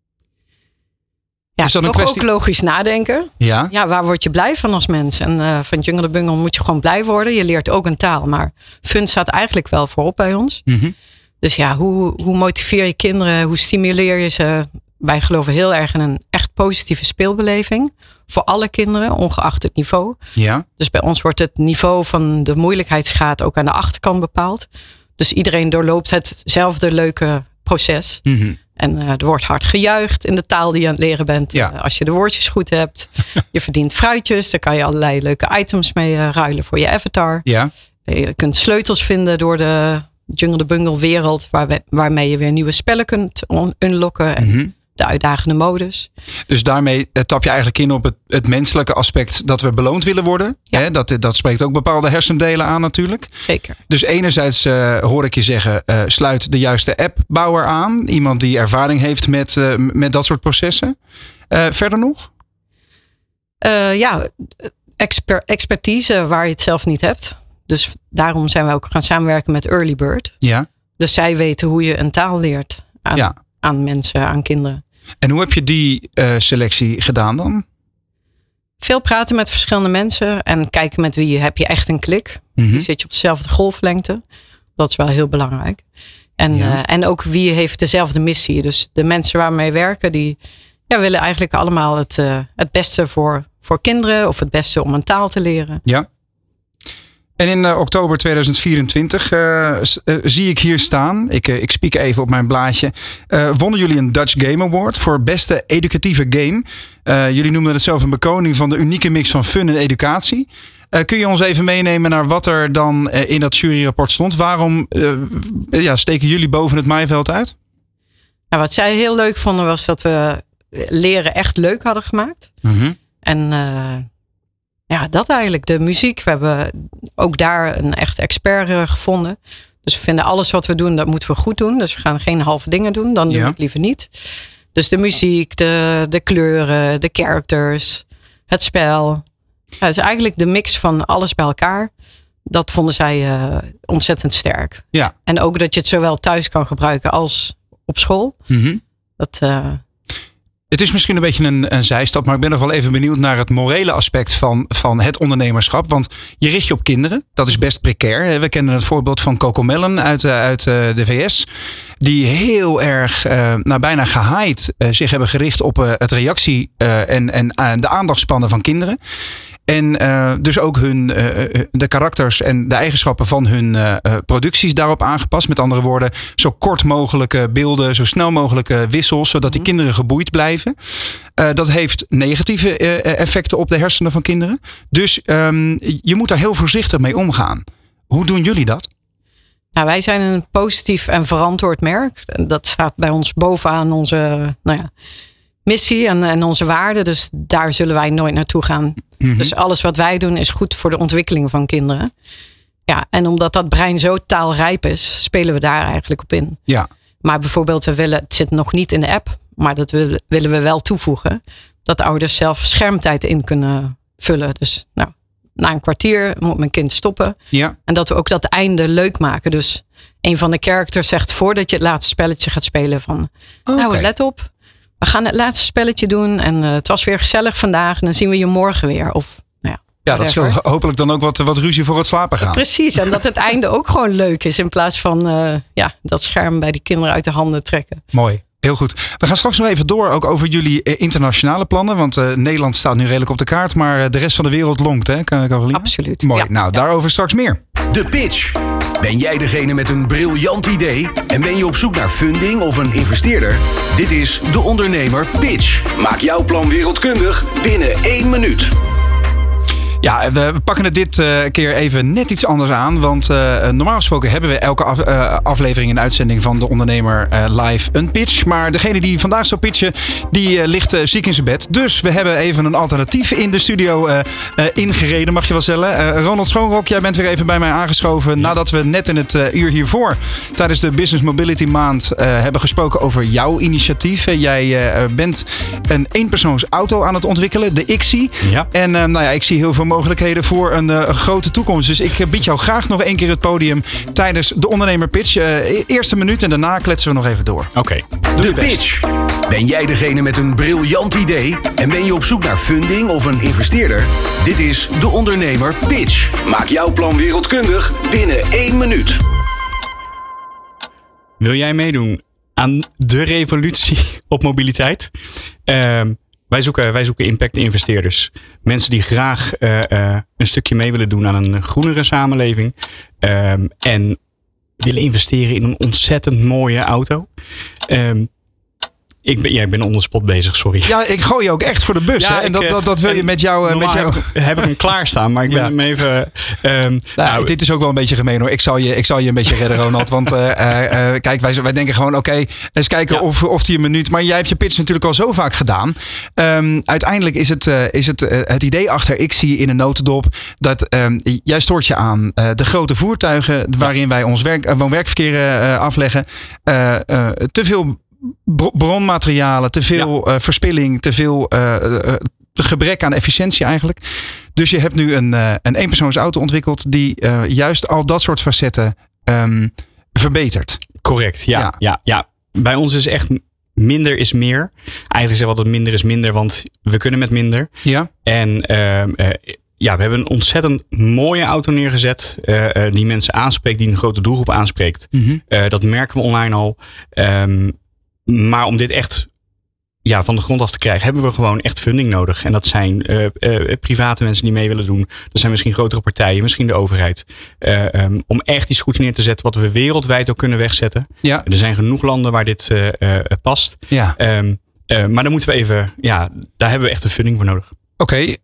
Ja, toch kwestie... ook logisch nadenken. Ja. Ja, waar word je blij van als mens? En uh, van Jungle the Bungle moet je gewoon blij worden. Je leert ook een taal, maar fun staat eigenlijk wel voorop bij ons. Mm-hmm. Dus ja, hoe, hoe motiveer je kinderen? Hoe stimuleer je ze? Wij geloven heel erg in een echt positieve speelbeleving. Voor alle kinderen, ongeacht het niveau. Ja. Dus bij ons wordt het niveau van de moeilijkheidsgraad ook aan de achterkant bepaald. Dus iedereen doorloopt hetzelfde leuke proces. Mm-hmm. En uh, er wordt hard gejuicht in de taal die je aan het leren bent. Ja. Uh, als je de woordjes goed hebt. Je verdient fruitjes. Daar kan je allerlei leuke items mee uh, ruilen voor je avatar. Ja. Uh, je kunt sleutels vinden door de Jungle the Bungle wereld. Waar we, waarmee je weer nieuwe spellen kunt on- unlocken. En Mm-hmm. de uitdagende modus. Dus daarmee tap je eigenlijk in op het, het menselijke aspect dat we beloond willen worden. Ja. Hè, dat, dat spreekt ook bepaalde hersendelen aan natuurlijk. Zeker. Dus enerzijds uh, hoor ik je zeggen, uh, sluit de juiste appbouwer aan. Iemand die ervaring heeft met, uh, met dat soort processen. Uh, verder nog? Uh, ja, exper- expertise waar je het zelf niet hebt. Dus daarom zijn we ook gaan samenwerken met Early Bird. Ja. Dus zij weten hoe je een taal leert aan, ja. aan mensen, aan kinderen. En hoe heb je die uh, selectie gedaan dan? Veel praten met verschillende mensen en kijken met wie heb je echt een klik. Mm-hmm. Die zit je op dezelfde golflengte. Dat is wel heel belangrijk. En, ja. uh, en ook wie heeft dezelfde missie. Dus de mensen waarmee we werken, die ja, willen eigenlijk allemaal het, uh, het beste voor, voor kinderen. Of het beste om een taal te leren. Ja. En in uh, oktober tweeduizend vierentwintig uh, uh, zie ik hier staan. Ik, uh, ik spiek even op mijn blaadje. Uh, wonnen jullie een Dutch Game Award voor beste educatieve game. Uh, jullie noemden het zelf een bekroning van de unieke mix van fun en educatie. Uh, kun je ons even meenemen naar wat er dan uh, in dat juryrapport stond? Waarom uh, ja, steken jullie boven het maaiveld uit? Nou, wat zij heel leuk vonden was dat we leren echt leuk hadden gemaakt. Mm-hmm. En uh, ja, dat eigenlijk. De muziek. We hebben ook daar een echt expert uh, gevonden. Dus we vinden alles wat we doen, dat moeten we goed doen. Dus we gaan geen halve dingen doen. Dan doen ja. we het liever niet. Dus de muziek, de, de kleuren, de characters, het spel. Ja, dus eigenlijk de mix van alles bij elkaar. Dat vonden zij uh, ontzettend sterk. Ja. En ook dat je het zowel thuis kan gebruiken als op school. Mm-hmm. Dat... Uh, Het is misschien een beetje een, een zijstap, maar ik ben nog wel even benieuwd naar het morele aspect van, van het ondernemerschap. Want je richt je op kinderen. Dat is best precair. We kennen het voorbeeld van Cocomelon uit, uit de V S. Die heel erg, uh, nou bijna gehaaid, uh, zich hebben gericht op uh, het reactie uh, en, en uh, de aandachtspannen van kinderen. En uh, dus ook hun, uh, de karakters en de eigenschappen van hun uh, producties daarop aangepast. Met andere woorden, zo kort mogelijke beelden, zo snel mogelijke wissels, zodat die kinderen geboeid blijven. Uh, dat heeft negatieve uh, effecten op de hersenen van kinderen. Dus um, je moet daar heel voorzichtig mee omgaan. Hoe doen jullie dat? Nou, wij zijn een positief en verantwoord merk. Dat staat bij ons bovenaan onze nou ja, missie en, en onze waarden. Dus daar zullen wij nooit naartoe gaan. Mm-hmm. Dus alles wat wij doen is goed voor de ontwikkeling van kinderen. Ja, en omdat dat brein zo taalrijp is, spelen we daar eigenlijk op in. Ja. Maar bijvoorbeeld, we willen, het zit nog niet in de app, maar dat willen, willen we wel toevoegen. Dat ouders zelf schermtijd in kunnen vullen. Dus nou, na een kwartier moet mijn kind stoppen. Ja. En dat we ook dat einde leuk maken. Dus een van de characters zegt voordat je het laatste spelletje gaat spelen van... Okay. Nou, let op. We gaan het laatste spelletje doen. En uh, het was weer gezellig vandaag. En dan zien we je morgen weer. Of, nou ja, ja, dat scheelt hopelijk dan ook wat, wat ruzie voor het slapen gaan. Precies. En dat het einde ook gewoon leuk is. In plaats van uh, ja, dat scherm bij die kinderen uit de handen trekken. Mooi. Heel goed. We gaan straks nog even door ook over jullie internationale plannen. Want uh, Nederland staat nu redelijk op de kaart. Maar de rest van de wereld lonkt, hè, Caroline? Absoluut. Mooi. Ja. Nou, ja. daarover straks meer. De pitch. Ben jij degene met een briljant idee en ben je op zoek naar funding of een investeerder? Dit is De Ondernemer Pitch. Maak jouw plan wereldkundig binnen één minuut. Ja, we pakken het dit uh, keer even net iets anders aan. Want uh, normaal gesproken hebben we elke af, uh, aflevering in uitzending van De Ondernemer uh, live een pitch. Maar degene die vandaag zou pitchen, die uh, ligt uh, ziek in zijn bed. Dus we hebben even een alternatief in de studio uh, uh, ingereden, mag je wel stellen. Uh, Ronald Schoonrok, jij bent weer even bij mij aangeschoven. Nadat we net in het uh, uur hiervoor tijdens de Business Mobility Maand uh, hebben gesproken over jouw initiatief. Jij uh, bent een eenpersoons auto aan het ontwikkelen, de I X I. Ja. En uh, nou ja, ik zie heel veel mogelijkheden voor een uh, grote toekomst. Dus ik bied jou graag nog één keer het podium tijdens de Ondernemer Pitch. Uh, eerste minuut en daarna kletsen we nog even door. Oké. Okay. De pitch. Ben jij degene met een briljant idee en ben je op zoek naar funding of een investeerder? Dit is De Ondernemer Pitch. Maak jouw plan wereldkundig binnen één minuut. Wil jij meedoen aan de revolutie op mobiliteit? Uh, Wij zoeken, wij zoeken impact-investeerders. Mensen die graag uh, uh, een stukje mee willen doen aan een groenere samenleving. Um, en willen investeren in een ontzettend mooie auto. Um, Ik ben, ja, ik ben on the spot bezig, sorry. Ja, ik gooi je ook echt voor de bus. Ja, hè? En ik, dat, dat, dat wil je met jou... Uh, met jou... Heb, ik, heb ik hem klaarstaan, maar ik ben ja. hem even... Um, nou, nou, dit is ook wel een beetje gemeen hoor. Ik zal je, ik zal je een beetje redden, Ronald. Want uh, uh, uh, kijk, wij, wij denken gewoon... Oké, okay, eens kijken ja. of, of die een minuut... Maar jij hebt je pitch natuurlijk al zo vaak gedaan. Um, uiteindelijk is het, uh, is het, uh, het idee achter... Ik zie in een notendop dat um, jij stoort je aan uh, de grote voertuigen... waarin ja. wij ons werk, uh, woon-werkverkeer uh, afleggen. Uh, uh, te veel... bronmaterialen, te veel ja. uh, verspilling, te veel uh, uh, gebrek aan efficiëntie eigenlijk. Dus je hebt nu een, uh, een eenpersoonsauto ontwikkeld die uh, juist al dat soort facetten um, verbetert. Correct, ja, ja. ja, ja. Bij ons is echt minder is meer. Eigenlijk zeggen we altijd minder is minder, want we kunnen met minder. Ja. En uh, uh, ja, we hebben een ontzettend mooie auto neergezet. Uh, uh, die mensen aanspreekt, die een grote doelgroep aanspreekt. Mm-hmm. Uh, dat merken we online al. Um, Maar om dit echt ja, van de grond af te krijgen, hebben we gewoon echt funding nodig. En dat zijn uh, uh, private mensen die mee willen doen. Dat zijn misschien grotere partijen, misschien de overheid. Uh, um, om echt iets goeds neer te zetten wat we wereldwijd ook kunnen wegzetten. Ja. Er zijn genoeg landen waar dit uh, uh, past. Ja. Um, uh, maar dan moeten we even, ja, daar hebben we echt een funding voor nodig. Oké. Okay.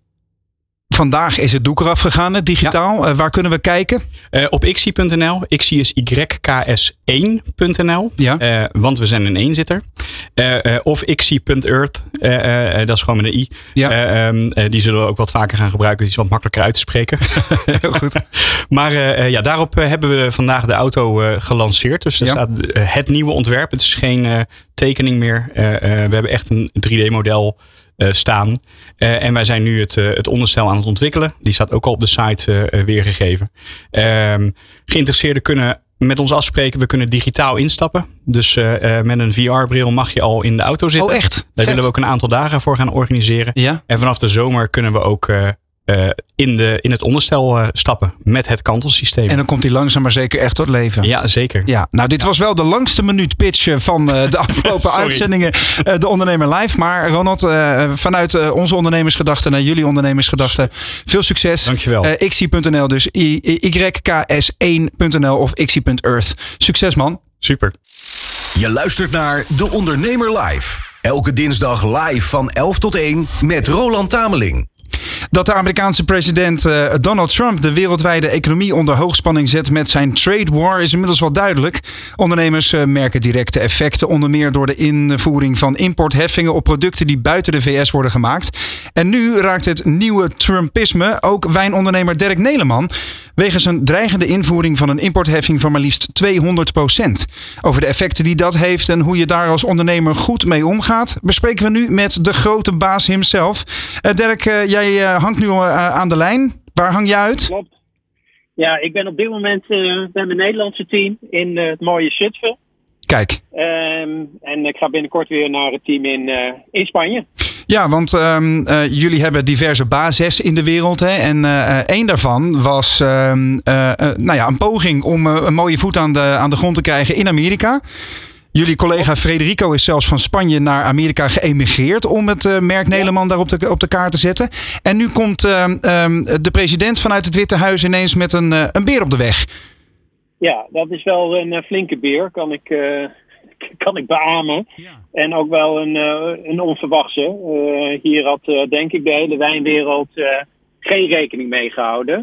Vandaag is het doek eraf gegaan, het digitaal. Ja. Uh, waar kunnen we kijken? Uh, op ixie punt n l. Ixie is y k s één punt n l. Ja. Uh, want we zijn een eenzitter. Uh, uh, of ixie punt earth. Uh, uh, uh, dat is gewoon met een i. Ja. Uh, um, uh, die zullen we ook wat vaker gaan gebruiken. Die is wat makkelijker uit te spreken. Heel goed. Maar uh, ja, daarop uh, hebben we vandaag de auto uh, gelanceerd. Dus er ja. staat uh, het nieuwe ontwerp. Het is geen uh, tekening meer. Uh, uh, we hebben echt een drie D model Uh, staan. Uh, en wij zijn nu het, uh, het onderstel aan het ontwikkelen. Die staat ook al op de site uh, weergegeven. Uh, geïnteresseerden kunnen met ons afspreken. We kunnen digitaal instappen. Dus uh, uh, met een V R-bril mag je al in de auto zitten. Oh echt? Daar Vet. willen we ook een aantal dagen voor gaan organiseren. Ja? En vanaf de zomer kunnen we ook uh, uh, in, de, in het onderstel uh, stappen met het kantelsysteem. En dan komt hij langzaam maar zeker echt tot leven. Ja, zeker. Ja, nou, dit ja. was wel de langste minuut pitch van uh, de afgelopen uitzendingen. Uh, de Ondernemer Live. Maar Ronald, uh, vanuit uh, onze ondernemersgedachten naar jullie ondernemersgedachten. Veel succes. Dankjewel. Uh, ixie punt n l dus y k s één punt n l of ixie punt earth. Succes man. Super. Je luistert naar De Ondernemer Live. Elke dinsdag live van elf tot één met Roland Tameling. Dat de Amerikaanse president uh, Donald Trump de wereldwijde economie onder hoogspanning zet met zijn trade war is inmiddels wel duidelijk. Ondernemers uh, merken directe effecten, onder meer door de invoering van importheffingen op producten die buiten de V S worden gemaakt. En nu raakt het nieuwe Trumpisme ook wijnondernemer Dirk Neleman wegens een dreigende invoering van een importheffing van maar liefst tweehonderd procent. Over de effecten die dat heeft en hoe je daar als ondernemer goed mee omgaat, bespreken we nu met de grote baas himself. Uh, Dirk, uh, jij uh, hangt nu uh, aan de lijn. Waar hang je uit? Klopt. Ja, ik ben op dit moment uh, bij mijn Nederlandse team in uh, het mooie Zutphen. Kijk. Um, en ik ga binnenkort weer naar het team in, uh, in Spanje. Ja, want um, uh, jullie hebben diverse bases in de wereld. Hè? En uh, één daarvan was um, uh, uh, nou ja, een poging om uh, een mooie voet aan de, aan de grond te krijgen in Amerika. Jullie collega Frederico is zelfs van Spanje naar Amerika geëmigreerd om het uh, merk Neleman daar op de, op de kaart te zetten. En nu komt uh, um, de president vanuit het Witte Huis ineens met een, uh, een beer op de weg. Ja, dat is wel een uh, flinke beer, kan ik, uh, kan ik beamen. Ja. En ook wel een, uh, een onverwachte. Uh, hier had uh, denk ik de hele wijnwereld uh, geen rekening mee gehouden.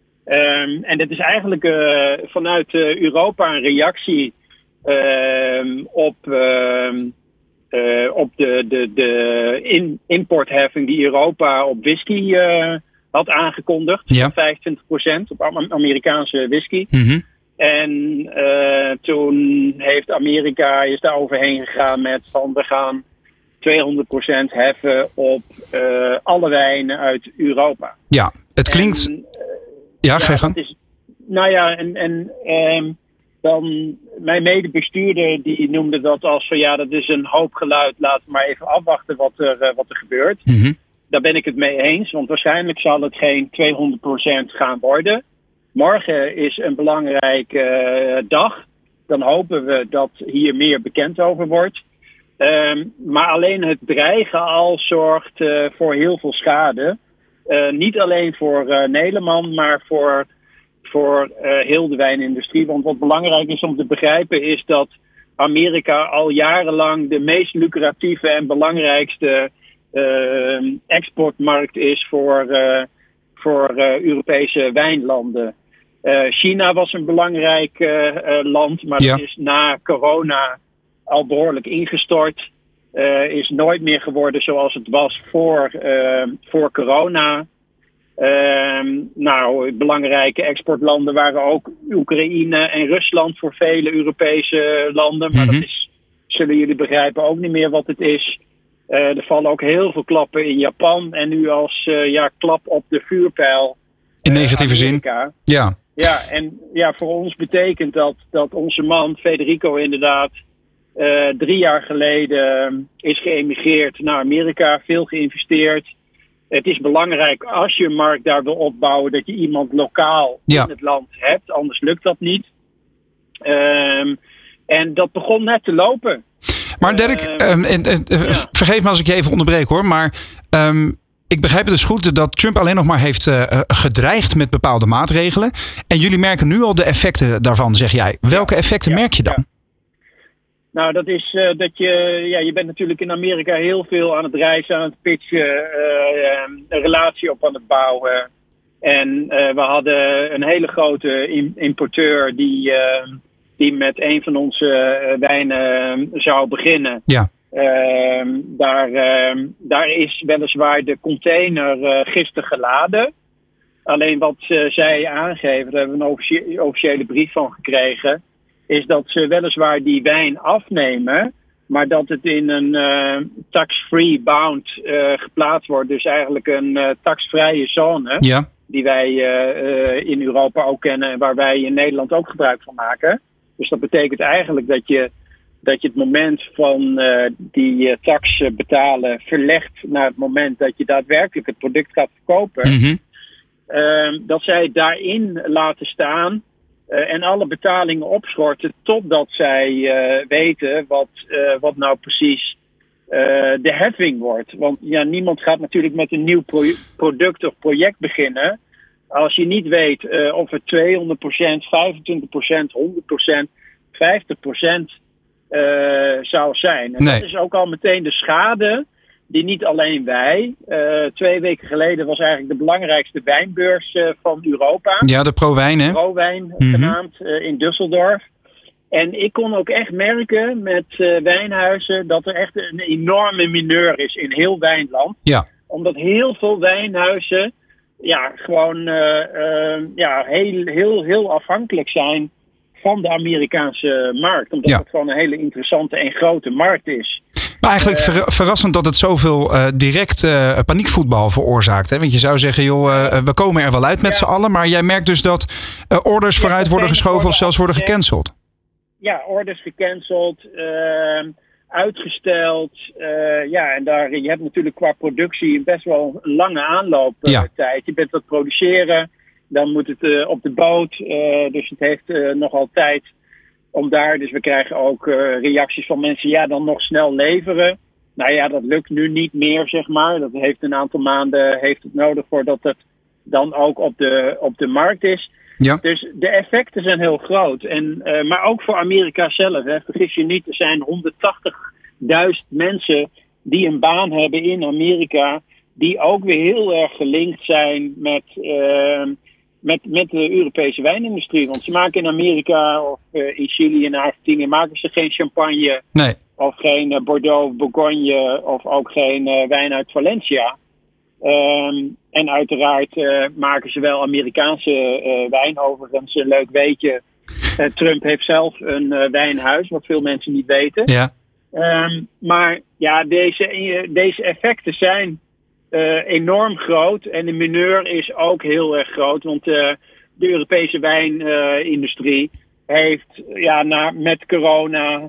Um, en dat is eigenlijk uh, vanuit uh, Europa een reactie uh, op, uh, uh, op de, de, de in, importheffing die Europa op whisky uh, had aangekondigd. Ja. vijfentwintig procent op Amerikaanse whisky. Mm-hmm. En uh, toen heeft Amerika is daar overheen gegaan met van we gaan tweehonderd procent heffen op uh, alle wijnen uit Europa. Ja, het klinkt... En, uh, ja, ga je gang. Is, nou ja, en, en um, dan mijn medebestuurder die noemde dat als van ja, dat is een hoop geluid. Laten we maar even afwachten wat er, uh, wat er gebeurt. Mm-hmm. Daar ben ik het mee eens, want waarschijnlijk zal het geen tweehonderd procent gaan worden. Morgen is een belangrijke uh, dag. Dan hopen we dat hier meer bekend over wordt. Um, maar alleen het dreigen al zorgt uh, voor heel veel schade. Uh, niet alleen voor uh, Neleman, maar voor, voor uh, heel de wijnindustrie. Want wat belangrijk is om te begrijpen is dat Amerika al jarenlang de meest lucratieve en belangrijkste uh, exportmarkt is voor, uh, voor uh, Europese wijnlanden. Uh, China was een belangrijk uh, uh, land, maar ja. dat is na corona al behoorlijk ingestort. Uh, is nooit meer geworden zoals het was voor, uh, voor corona. Uh, nou, belangrijke exportlanden waren ook Oekraïne en Rusland voor vele Europese landen. Maar mm-hmm. dat is, zullen jullie begrijpen, ook niet meer wat het is. Uh, er vallen ook heel veel klappen in Japan. En nu als uh, ja, klap op de vuurpijl. In negatieve uh, zin? Ja. Ja, en ja, voor ons betekent dat dat onze man Federico inderdaad uh, drie jaar geleden is geëmigreerd naar Amerika. Veel geïnvesteerd. Het is belangrijk als je een markt daar wil opbouwen dat je iemand lokaal ja. in het land hebt. Anders lukt dat niet. Um, en dat begon net te lopen. Maar Dirk, uh, um, en, en, ja. vergeef me als ik je even onderbreek hoor. Maar um, ik begrijp het dus goed dat Trump alleen nog maar heeft uh, gedreigd met bepaalde maatregelen. En jullie merken nu al de effecten daarvan, zeg jij. Welke effecten ja, merk je dan? Ja. Nou, dat is uh, dat je, ja, je bent natuurlijk in Amerika heel veel aan het reizen, aan het pitchen, uh, een relatie op aan het bouwen. En uh, we hadden een hele grote importeur die, uh, die met een van onze uh, wijnen zou beginnen. Ja. Uh, daar, uh, daar is weliswaar de container uh, gisteren geladen. Alleen wat uh, zij aangeven, daar hebben we een officie- officiële brief van gekregen, is dat ze weliswaar die wijn afnemen, maar dat het in een uh, tax-free bound uh, geplaatst wordt. Dus eigenlijk een uh, taxvrije zone, ja. die wij uh, uh, in Europa ook kennen en waar wij in Nederland ook gebruik van maken. Dus dat betekent eigenlijk dat je, dat je het moment van uh, die uh, tax betalen verlegt naar het moment dat je daadwerkelijk het product gaat verkopen. Mm-hmm. Uh, dat zij daarin laten staan Uh, en alle betalingen opschorten totdat zij uh, weten wat, uh, wat nou precies uh, de heffing wordt. Want ja, niemand gaat natuurlijk met een nieuw pro- product of project beginnen als je niet weet uh, of het tweehonderd procent, vijfentwintig procent, honderd procent, vijftig procent uh, zou zijn. En nee. dat is ook al meteen de schade die niet alleen wij. Uh, twee weken geleden was eigenlijk de belangrijkste wijnbeurs uh, van Europa. Ja, de ProWijn, hè? ProWijn mm-hmm. genaamd uh, in Düsseldorf. En ik kon ook echt merken met uh, wijnhuizen dat er echt een enorme mineur is in heel Wijnland. Ja. Omdat heel veel wijnhuizen ja, gewoon uh, uh, ja, heel, heel, heel afhankelijk zijn van de Amerikaanse markt. Omdat ja. het gewoon een hele interessante en grote markt is. Maar eigenlijk ver, verrassend dat het zoveel uh, direct uh, paniekvoetbal veroorzaakt. Hè? Want je zou zeggen, joh, uh, we komen er wel uit met ja. z'n allen. Maar jij merkt dus dat uh, orders ja, vooruit worden geschoven worden of zelfs worden gecanceld. Ja, orders gecanceld, uh, uitgesteld. Uh, ja, en daar, je hebt natuurlijk qua productie best wel een lange aanlooptijd. Ja. Je bent aan het produceren, dan moet het uh, op de boot. Uh, dus het heeft uh, nogal tijd om daar, dus we krijgen ook uh, reacties van mensen, ja, dan nog snel leveren. Nou ja, dat lukt nu niet meer, zeg maar. Dat heeft een aantal maanden heeft het nodig voordat het dan ook op de, op de markt is. Ja. Dus de effecten zijn heel groot. En, uh, maar ook voor Amerika zelf, hè. Vergis je niet, er zijn honderdtachtigduizend mensen die een baan hebben in Amerika, die ook weer heel erg gelinkt zijn met Uh, Met, met de Europese wijnindustrie. Want ze maken in Amerika of uh, in Chili en Argentinië maken ze geen champagne. Nee. Of geen uh, Bordeaux, Bourgogne of ook geen uh, wijn uit Valencia. Um, en uiteraard uh, maken ze wel Amerikaanse uh, wijn. Overigens, een leuk weetje. Uh, Trump heeft zelf een uh, wijnhuis, wat veel mensen niet weten. Ja. Um, maar ja, deze, uh, deze effecten zijn Uh, enorm groot. En de mineur is ook heel erg groot. Want uh, de Europese wijnindustrie uh, heeft ja, na, met corona,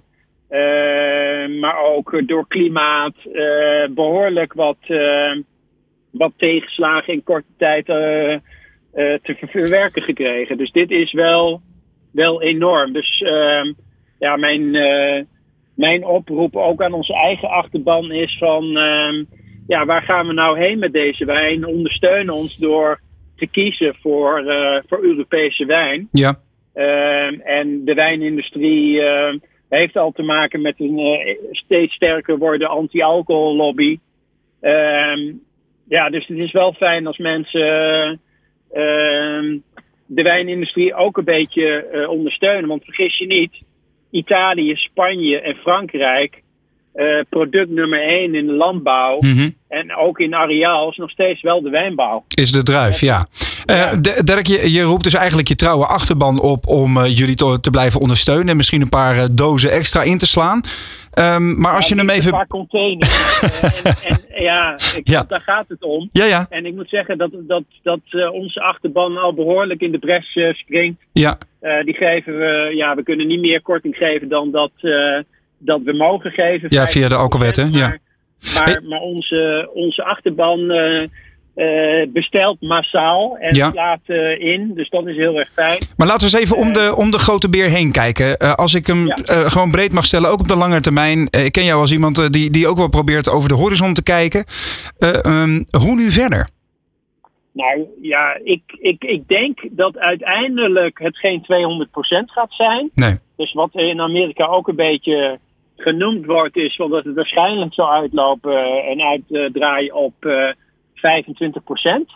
uh, maar ook door klimaat, uh, behoorlijk wat, uh, wat tegenslagen in korte tijd uh, uh, te verwerken gekregen. Dus dit is wel, wel enorm. Dus uh, ja, mijn, uh, mijn oproep ook aan onze eigen achterban is van Uh, Ja, waar gaan we nou heen met deze wijn? Ondersteun ons door te kiezen voor, uh, voor Europese wijn. Ja. Uh, en de wijnindustrie uh, heeft al te maken met een uh, steeds sterker worden anti-alcohollobby. Uh, ja, dus het is wel fijn als mensen uh, uh, de wijnindustrie ook een beetje uh, ondersteunen. Want vergis je niet, Italië, Spanje en Frankrijk, uh, product nummer één in de landbouw mm-hmm. en ook in areaal is nog steeds wel de wijnbouw. Is de druif, ja. ja. Uh, Dirk, je, je roept dus eigenlijk je trouwe achterban op om uh, jullie te, te blijven ondersteunen en misschien een paar uh, dozen extra in te slaan. Um, maar als ja, je hem even... Een paar containers. en, en, ja, ik, ja, daar gaat het om. Ja, ja. En ik moet zeggen dat, dat, dat uh, onze achterban al behoorlijk in de bres uh, springt. Ja. Uh, die geven we, ja, we kunnen niet meer korting geven dan dat, uh, dat we mogen geven. Ja, via de alcoholwet, hè? Ja. Maar, maar, hey. maar onze, onze achterban uh, uh, bestelt massaal en ja. slaat uh, in. Dus dat is heel erg fijn. Maar laten we eens even uh, om, de, om de grote beer heen kijken. Uh, als ik hem ja. uh, gewoon breed mag stellen, ook op de lange termijn. Uh, ik ken jou als iemand uh, die, die ook wel probeert over de horizon te kijken. Uh, um, hoe nu verder? Nou ja, ik, ik, ik denk dat uiteindelijk het geen tweehonderd procent gaat zijn. Nee. Dus wat in Amerika ook een beetje genoemd wordt is dat het waarschijnlijk zal uitlopen en uitdraaien op uh, vijfentwintig procent.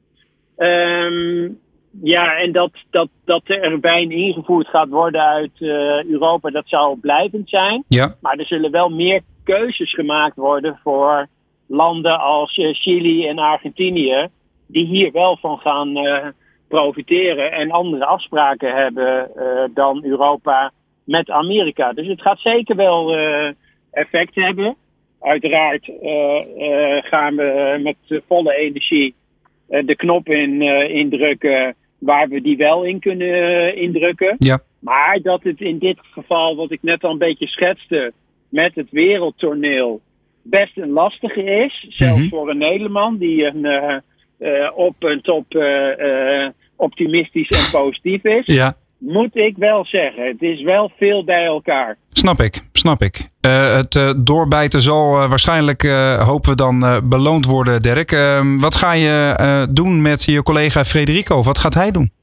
Um, ja, en dat, dat, dat er wijn ingevoerd gaat worden uit uh, Europa, dat zal blijvend zijn. Ja. Maar er zullen wel meer keuzes gemaakt worden voor landen als uh, Chili en Argentinië, die hier wel van gaan uh, profiteren en andere afspraken hebben uh, dan Europa met Amerika. Dus het gaat zeker wel uh, effect hebben. Uiteraard uh, uh, gaan we met volle energie uh, de knop in, uh, indrukken waar we die wel in kunnen uh, indrukken. Ja. Maar dat het in dit geval, wat ik net al een beetje schetste, met het wereldtoneel best een lastige is. Zelfs mm-hmm. voor een Nederlander die een uh, uh, op en top uh, uh, optimistisch en positief is. Ja. Moet ik wel zeggen. Het is wel veel bij elkaar. Snap ik, snap ik. Uh, het uh, doorbijten zal uh, waarschijnlijk, uh, hopen we dan, uh, beloond worden, Dirk. Uh, wat ga je uh, doen met je collega Federico? Wat gaat hij doen?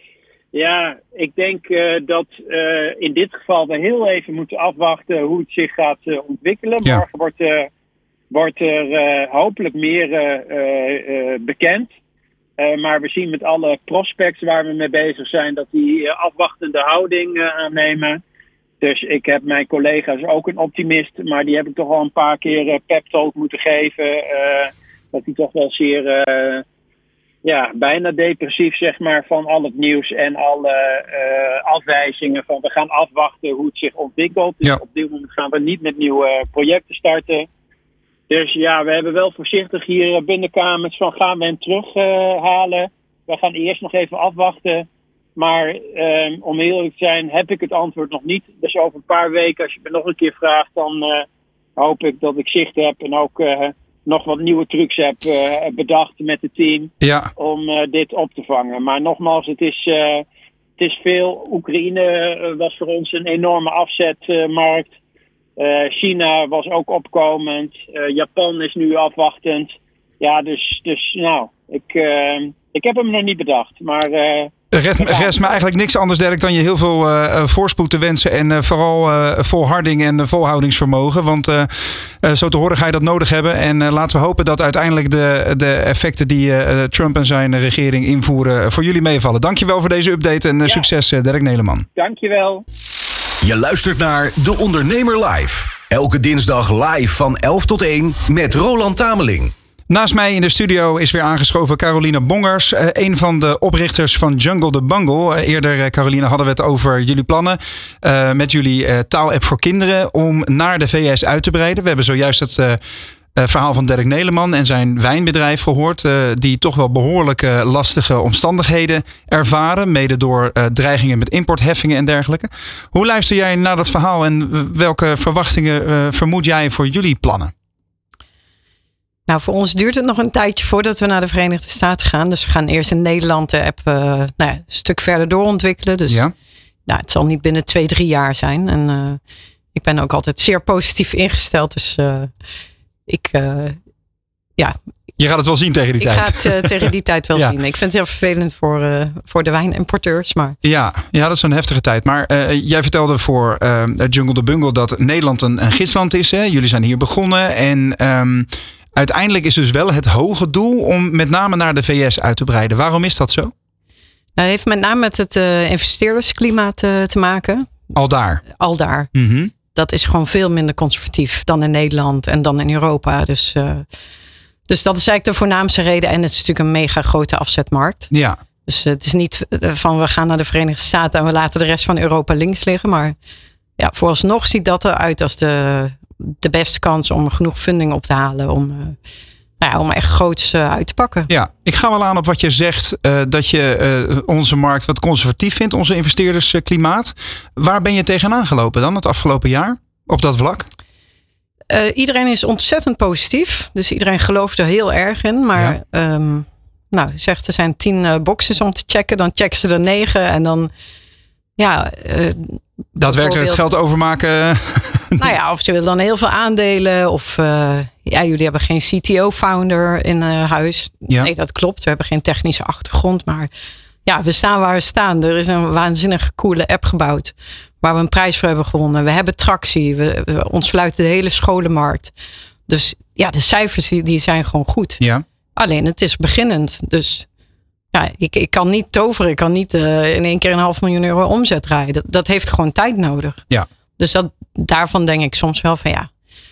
Ja, ik denk uh, dat uh, in dit geval we heel even moeten afwachten hoe het zich gaat uh, ontwikkelen. Ja. Morgen wordt, uh, wordt er uh, hopelijk meer uh, uh, bekend. Uh, maar we zien met alle prospects waar we mee bezig zijn dat die uh, afwachtende houding uh, aannemen. Dus ik heb mijn collega's ook een optimist, maar die heb ik toch al een paar keer uh, pep talk moeten geven. Uh, dat die toch wel zeer, uh, ja, bijna depressief zeg maar van al het nieuws en alle uh, afwijzingen van we gaan afwachten hoe het zich ontwikkelt. Dus ja. op dit moment gaan we niet met nieuwe projecten starten. Dus ja, we hebben wel voorzichtig hier binnenkamers van gaan we hem terughalen. Uh, we gaan eerst nog even afwachten. Maar uh, om heel eerlijk te zijn heb ik het antwoord nog niet. Dus over een paar weken als je me nog een keer vraagt, dan uh, hoop ik dat ik zicht heb en ook uh, nog wat nieuwe trucs heb uh, bedacht met het team. Ja. Om uh, dit op te vangen. Maar nogmaals, het is, uh, het is veel. Oekraïne uh, was voor ons een enorme afzetmarkt. Uh, Uh, China was ook opkomend. Uh, Japan is nu afwachtend. Ja, dus, dus nou, ik, uh, ik heb hem nog niet bedacht. Maar uh, rest, rest me eigenlijk niks anders, Dirk, dan je heel veel uh, voorspoed te wensen. En uh, vooral uh, volharding en uh, volhoudingsvermogen. Want uh, uh, zo te horen ga je dat nodig hebben. En uh, laten we hopen dat uiteindelijk de, de effecten die uh, Trump en zijn regering invoeren voor jullie meevallen. Dankjewel voor deze update en uh, ja. succes, uh, Dirk Neleman. Dankjewel. Je luistert naar De Ondernemer Live. Elke dinsdag live van elf tot één met Roland Tameling. Naast mij in de studio is weer aangeschoven Carolina Bongers. Uh, een van de oprichters van Jungle the Bungle. Uh, eerder, uh, Carolina, hadden we het over jullie plannen. Uh, met jullie uh, taalapp voor kinderen om naar de V S uit te breiden. We hebben zojuist het uh, uh, verhaal van Dirk Neleman en zijn wijnbedrijf gehoord. Uh, die toch wel behoorlijk uh, lastige omstandigheden ervaren. Mede door uh, dreigingen met importheffingen en dergelijke. Hoe luister jij naar dat verhaal en welke verwachtingen uh, vermoed jij voor jullie plannen? Nou, voor ons duurt het nog een tijdje voordat we naar de Verenigde Staten gaan. Dus we gaan eerst in Nederland de app uh, nou ja, een stuk verder doorontwikkelen. Dus ja. nou, het zal niet binnen twee, drie jaar zijn. En uh, ik ben ook altijd zeer positief ingesteld. Dus uh, ik, uh, ja, Je gaat het wel zien tegen die ik tijd. Ik ga het uh, tegen die tijd wel ja. zien. Ik vind het heel vervelend voor, uh, voor de wijnimporteurs. Maar... Ja, ja, dat is een heftige tijd. Maar uh, jij vertelde voor uh, Jungle the Bungle dat Nederland een, een gidsland is. Hè? Jullie zijn hier begonnen. En um, uiteindelijk is dus wel het hoge doel om met name naar de V S uit te breiden. Waarom is dat zo? Nou, het heeft met name met het uh, investeerdersklimaat uh, te maken. Al daar? Al daar. Mm-hmm. Dat is gewoon veel minder conservatief dan in Nederland en dan in Europa. Dus... Uh, Dus dat is eigenlijk de voornaamste reden. En het is natuurlijk een mega grote afzetmarkt. Ja. Dus het is niet van we gaan naar de Verenigde Staten en we laten de rest van Europa links liggen. Maar ja, vooralsnog ziet dat eruit als de, de beste kans om genoeg funding op te halen. Om, uh, nou ja, om echt groots uh, uit te pakken. Ja, ik ga wel aan op wat je zegt. Uh, dat je uh, onze markt wat conservatief vindt. Onze investeerdersklimaat. Waar ben je tegenaan gelopen dan het afgelopen jaar? Op dat vlak? Uh, iedereen is ontzettend positief. Dus iedereen gelooft er heel erg in. Maar ja. um, nou, zegt er zijn tien uh, boxes om te checken. Dan checken ze er negen. En dan ja. Uh, Daadwerkelijk het geld overmaken. Nou ja, of ze willen dan heel veel aandelen. Of uh, ja, jullie hebben geen C T O-founder in uh, huis. Ja. Nee, dat klopt. We hebben geen technische achtergrond. Maar ja, we staan waar we staan. Er is een waanzinnig coole app gebouwd. Waar we een prijs voor hebben gewonnen. We hebben tractie. We, we ontsluiten de hele scholenmarkt. Dus ja, de cijfers die, die zijn gewoon goed. Ja. Alleen het is beginnend. Dus ja, ik, ik kan niet toveren. Ik kan niet uh, in één keer een half miljoen euro omzet draaien. Dat, dat heeft gewoon tijd nodig. Ja. Dus dat, daarvan denk ik soms wel van ja.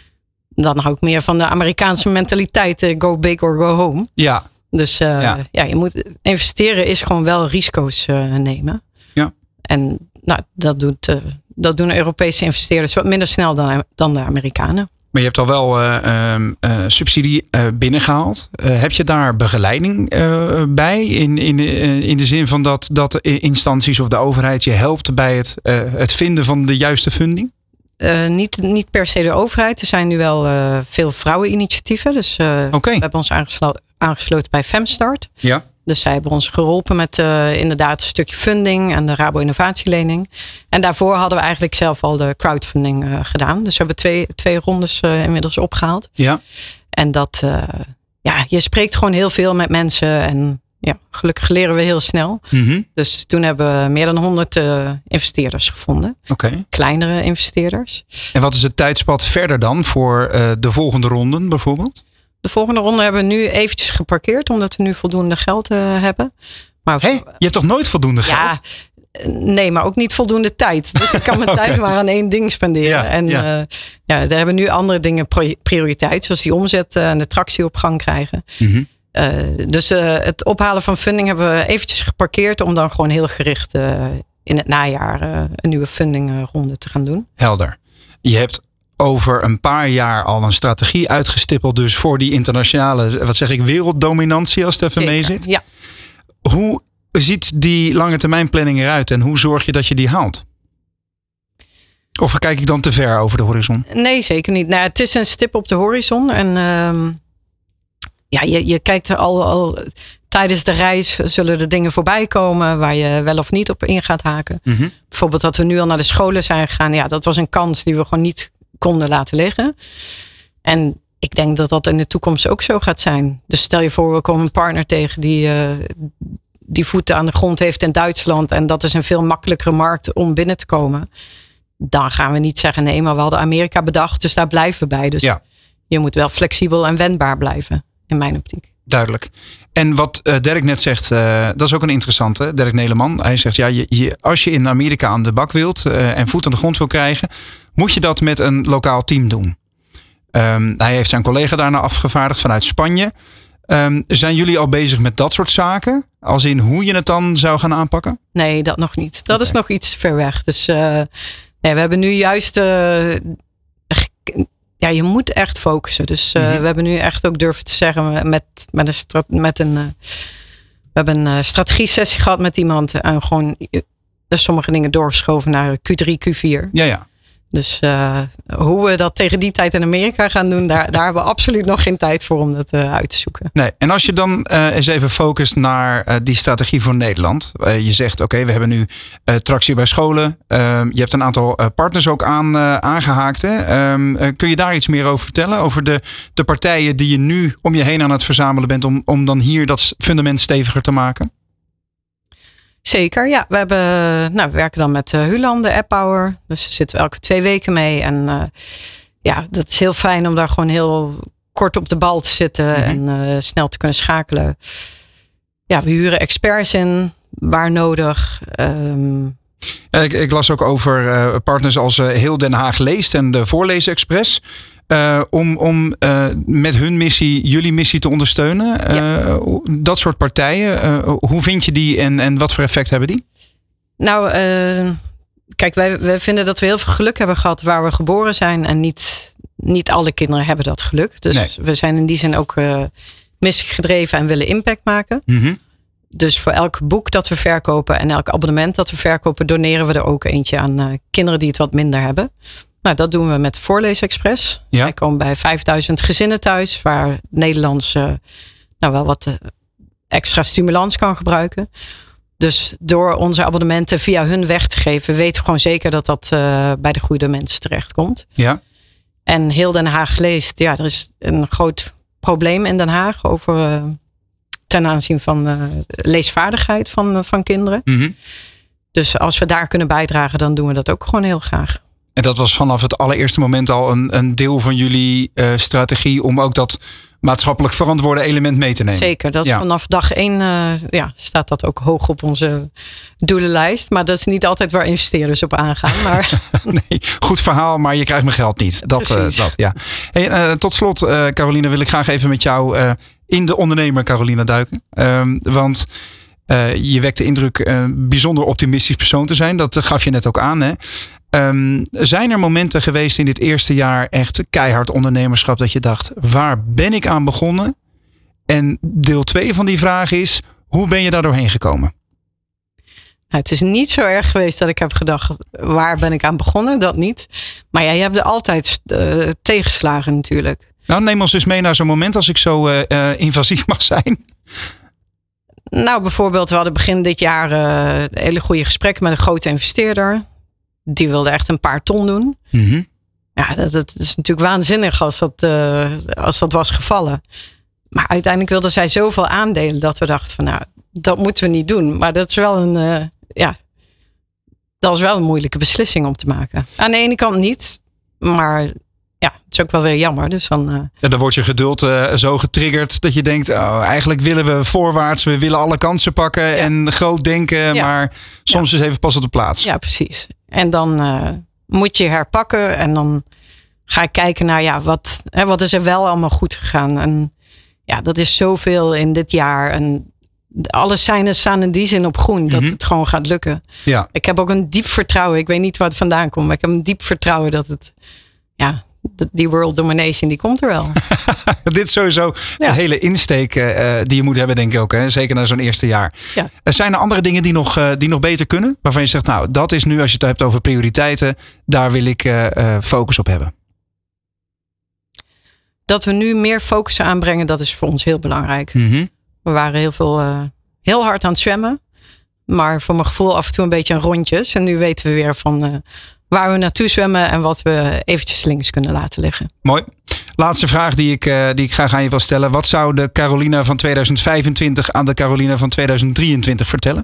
Dan hou ik meer van de Amerikaanse mentaliteit. Uh, go big or go home. Ja. Dus uh, ja. ja, je moet investeren is gewoon wel risico's uh, nemen. Ja. En nou, dat, doet, uh, dat doen Europese investeerders wat minder snel dan, dan de Amerikanen. Maar je hebt al wel uh, uh, subsidie uh, binnengehaald. Uh, heb je daar begeleiding uh, bij? In, in, uh, in de zin van dat, dat de instanties of de overheid je helpt bij het, uh, het vinden van de juiste funding? Uh, niet, niet per se de overheid. Er zijn nu wel uh, veel vrouweninitiatieven. Dus uh, okay. we hebben ons aangeslo- aangesloten bij Femstart. Ja. Dus zij hebben ons geholpen met uh, inderdaad een stukje funding en de Rabo Innovatielening. En daarvoor hadden we eigenlijk zelf al de crowdfunding uh, gedaan. Dus we hebben twee, twee rondes uh, inmiddels opgehaald. Ja. En dat, uh, ja, je spreekt gewoon heel veel met mensen. En ja, gelukkig leren we heel snel. Mm-hmm. Dus toen hebben we meer dan honderd uh, investeerders gevonden. Okay. Kleinere investeerders. En wat is het tijdspad verder dan voor uh, de volgende ronden bijvoorbeeld? De volgende ronde hebben we nu eventjes geparkeerd. Omdat we nu voldoende geld uh, hebben. Maar hey, je hebt toch nooit voldoende geld? Ja, nee, maar ook niet voldoende tijd. Dus ik kan mijn okay. tijd maar aan één ding spenderen. Ja, en ja. Uh, ja, daar hebben nu andere dingen prioriteit. Zoals die omzet uh, en de tractie op gang krijgen. Mm-hmm. Uh, dus uh, het ophalen van funding hebben we eventjes geparkeerd. Om dan gewoon heel gericht uh, in het najaar uh, een nieuwe fundingronde te gaan doen. Helder. Je hebt over een paar jaar al een strategie uitgestippeld. Dus voor die internationale, wat zeg ik, werelddominantie als het even Zeker, mee zit. Ja. Hoe ziet die lange termijn planning eruit? En hoe zorg je dat je die haalt? Of kijk ik dan te ver over de horizon? Nee, zeker niet. Nou, het is een stip op de horizon. En um, ja, je, je kijkt er al, al tijdens de reis zullen er dingen voorbij komen waar je wel of niet op in gaat haken. Mm-hmm. Bijvoorbeeld dat we nu al naar de scholen zijn gegaan. Ja, dat was een kans die we gewoon niet konden laten liggen. En ik denk dat dat in de toekomst ook zo gaat zijn. Dus stel je voor, we komen een partner tegen die, uh, die voeten aan de grond heeft in Duitsland. En dat is een veel makkelijkere markt om binnen te komen. Dan gaan we niet zeggen nee, maar we hadden Amerika bedacht. Dus daar blijven we bij. Dus ja. Je moet wel flexibel en wendbaar blijven in mijn optiek. Duidelijk. En wat uh, Dirk net zegt, uh, dat is ook een interessante. Dirk Neleman. Hij zegt, ja, je, je, als je in Amerika aan de bak wilt uh, en voet aan de grond wil krijgen, moet je dat met een lokaal team doen. Um, hij heeft zijn collega daarna afgevaardigd vanuit Spanje. Um, zijn jullie al bezig met dat soort zaken? Als in hoe je het dan zou gaan aanpakken? Nee, dat nog niet. Dat okay. is nog iets ver weg. Dus uh, nee, we hebben nu juist... Uh, ja, je moet echt focussen. Dus uh, mm-hmm. we hebben nu echt ook durven te zeggen met, met een... Strat, met een uh, we hebben een uh, strategie-sessie gehad met iemand. En gewoon uh, sommige dingen doorgeschoven naar Q drie, Q vier. Ja, ja. Dus uh, hoe we dat tegen die tijd in Amerika gaan doen, daar, daar hebben we absoluut nog geen tijd voor om dat uh, uit te zoeken. Nee, en als je dan uh, eens even focust naar uh, die strategie voor Nederland. Uh, je zegt, oké, okay, we hebben nu uh, tractie bij scholen. Uh, je hebt een aantal uh, partners ook aan, uh, aangehaakt. Hè? Um, uh, kun je daar iets meer over vertellen? Over de, de partijen die je nu om je heen aan het verzamelen bent om, om dan hier dat fundament steviger te maken? Zeker, ja. We, hebben, nou, we werken dan met uh, Hulan, de AppPower. Dus daar zitten we elke twee weken mee. En uh, ja, dat is heel fijn om daar gewoon heel kort op de bal te zitten. Mm-hmm. En uh, snel te kunnen schakelen. Ja, we huren experts in, waar nodig. Um, ik, ik las ook over uh, partners als uh, Heel Den Haag Leest en de Voorleesexpress. Uh, om om uh, met hun missie, jullie missie te ondersteunen. Uh, ja. Dat soort partijen, uh, hoe vind je die en, en wat voor effect hebben die? Nou, uh, kijk, wij, wij vinden dat we heel veel geluk hebben gehad waar we geboren zijn. En niet, niet alle kinderen hebben dat geluk. Dus nee. we zijn in die zin ook uh, missiegedreven en willen impact maken. Mm-hmm. Dus voor elk boek dat we verkopen en elk abonnement dat we verkopen, doneren we er ook eentje aan uh, kinderen die het wat minder hebben. Nou, dat doen we met de Voorleesexpress. Ja. Wij komen bij vijfduizend gezinnen thuis, waar Nederlands uh, nou wel wat uh, extra stimulans kan gebruiken. Dus door onze abonnementen via hun weg te geven, weten we gewoon zeker dat dat uh, bij de goede mensen terechtkomt. Ja. En Heel Den Haag Leest, ja, er is een groot probleem in Den Haag over uh, ten aanzien van uh, leesvaardigheid van, uh, van kinderen. Mm-hmm. Dus als we daar kunnen bijdragen, dan doen we dat ook gewoon heel graag. En dat was vanaf het allereerste moment al een, een deel van jullie uh, strategie om ook dat maatschappelijk verantwoorde element mee te nemen. Zeker, dat ja. vanaf dag één uh, ja, staat dat ook hoog op onze doelenlijst. Maar dat is niet altijd waar investeerders op aangaan. Maar... nee, goed verhaal, maar je krijgt mijn geld niet. Dat, uh, dat ja. Hey, uh, tot slot, uh, Carolina, wil ik graag even met jou uh, in de ondernemer Carolina duiken. Um, want... Uh, je wekt de indruk een uh, bijzonder optimistisch persoon te zijn. Dat uh, gaf je net ook aan. Hè? Um, zijn er momenten geweest in dit eerste jaar echt keihard ondernemerschap dat je dacht, waar ben ik aan begonnen? En deel twee van die vraag is, hoe ben je daar doorheen gekomen? Nou, het is niet zo erg geweest dat ik heb gedacht, waar ben ik aan begonnen? Dat niet. Maar ja, je hebt er altijd uh, tegenslagen natuurlijk. Nou, neem ons dus mee naar zo'n moment als ik zo uh, uh, invasief mag zijn. Nou, bijvoorbeeld, we hadden begin dit jaar uh, hele goede gesprekken met een grote investeerder. Die wilde echt een paar ton doen. Mm-hmm. Ja, dat, dat is natuurlijk waanzinnig als dat, uh, als dat was gevallen. Maar uiteindelijk wilden zij zoveel aandelen dat we dachten van, nou, dat moeten we niet doen. Maar dat is wel een, uh, ja, dat is wel een moeilijke beslissing om te maken. Aan de ene kant niet, maar ja, het is ook wel weer jammer. Dus dan, uh... ja, dan wordt je geduld uh, zo getriggerd dat je denkt, oh, eigenlijk willen we voorwaarts, we willen alle kansen pakken ja. en groot denken, ja. maar soms ja. is even pas op de plaats. Ja, precies. En dan uh, moet je herpakken en dan ga ik kijken naar, ja, wat, hè, wat is er wel allemaal goed gegaan. En ja, dat is zoveel in dit jaar. En alle seinen staan in die zin op groen, dat mm-hmm. het gewoon gaat lukken. Ja. Ik heb ook een diep vertrouwen. Ik weet niet waar het vandaan komt, maar ik heb een diep vertrouwen dat het, ja, die world domination, die komt er wel. Dit is sowieso ja. de hele insteek uh, die je moet hebben, denk ik ook. Hè? Zeker na zo'n eerste jaar. Ja. Er zijn er andere dingen die nog, uh, die nog beter kunnen? Waarvan je zegt, nou, dat is nu, als je het hebt over prioriteiten, daar wil ik uh, uh, focus op hebben. Dat we nu meer focus aanbrengen, dat is voor ons heel belangrijk. Mm-hmm. We waren heel veel, uh, heel hard aan het zwemmen. Maar voor mijn gevoel af en toe een beetje aan rondjes. En nu weten we weer van uh, waar we naartoe zwemmen en wat we eventjes links kunnen laten liggen. Mooi. Laatste vraag die ik, uh, die ik graag aan je wil stellen. Wat zou de Carolina van tweeduizend vijfentwintig aan de Carolina van tweeduizend drieëntwintig vertellen?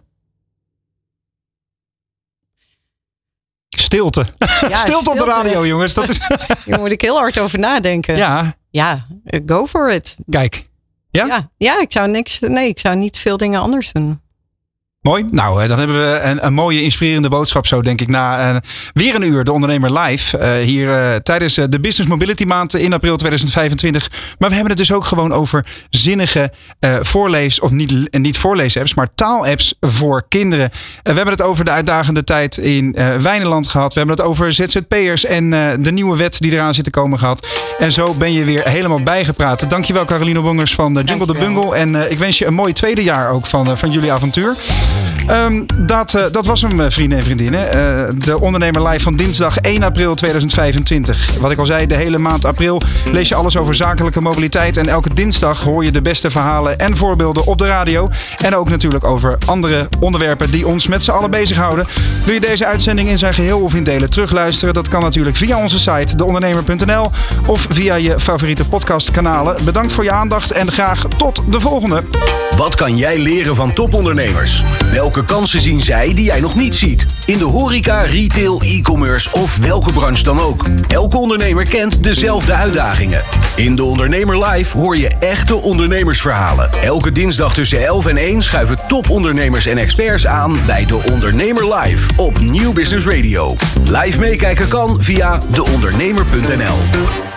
Stilte. Ja, stilte. Stilte op de radio, jongens. Dat is... Hier moet ik heel hard over nadenken. Ja. Ja, go for it. Kijk. Ja? Ja, ja ik zou niks. Nee, ik zou niet veel dingen anders doen. Mooi. Nou, dan hebben we een, een mooie inspirerende boodschap zo, denk ik. Na uh, weer een uur de Ondernemer Live. Uh, hier uh, tijdens uh, de Business Mobility Maand in april tweeduizend vijfentwintig. Maar we hebben het dus ook gewoon over zinnige uh, voorlees... of niet, uh, niet voorleesapps, maar taalapps voor kinderen. Uh, we hebben het over de uitdagende tijd in uh, Wijnenland gehad. We hebben het over Z Z P'ers en uh, de nieuwe wet die eraan zit te komen gehad. En zo ben je weer helemaal bijgepraat. Dankjewel, Caroline Bongers van uh, Jungle the Bungle. En uh, ik wens je een mooi tweede jaar ook van, uh, van jullie avontuur. Um, dat, uh, dat was hem, vrienden en vriendinnen. Uh, de Ondernemer Live van dinsdag één april tweeduizend vijfentwintig. Wat ik al zei, de hele maand april lees je alles over zakelijke mobiliteit. En elke dinsdag hoor je de beste verhalen en voorbeelden op de radio. En ook natuurlijk over andere onderwerpen die ons met z'n allen bezighouden. Wil je deze uitzending in zijn geheel of in delen terugluisteren? Dat kan natuurlijk via onze site de ondernemer punt n l of via je favoriete podcastkanalen. Bedankt voor je aandacht en graag tot de volgende. Wat kan jij leren van topondernemers? Welke kansen zien zij die jij nog niet ziet? In de horeca, retail, e-commerce of welke branche dan ook. Elke ondernemer kent dezelfde uitdagingen. In De Ondernemer Live hoor je echte ondernemersverhalen. Elke dinsdag tussen elf en één schuiven topondernemers en experts aan bij De Ondernemer Live op Nieuw Business Radio. Live meekijken kan via de ondernemer punt n l.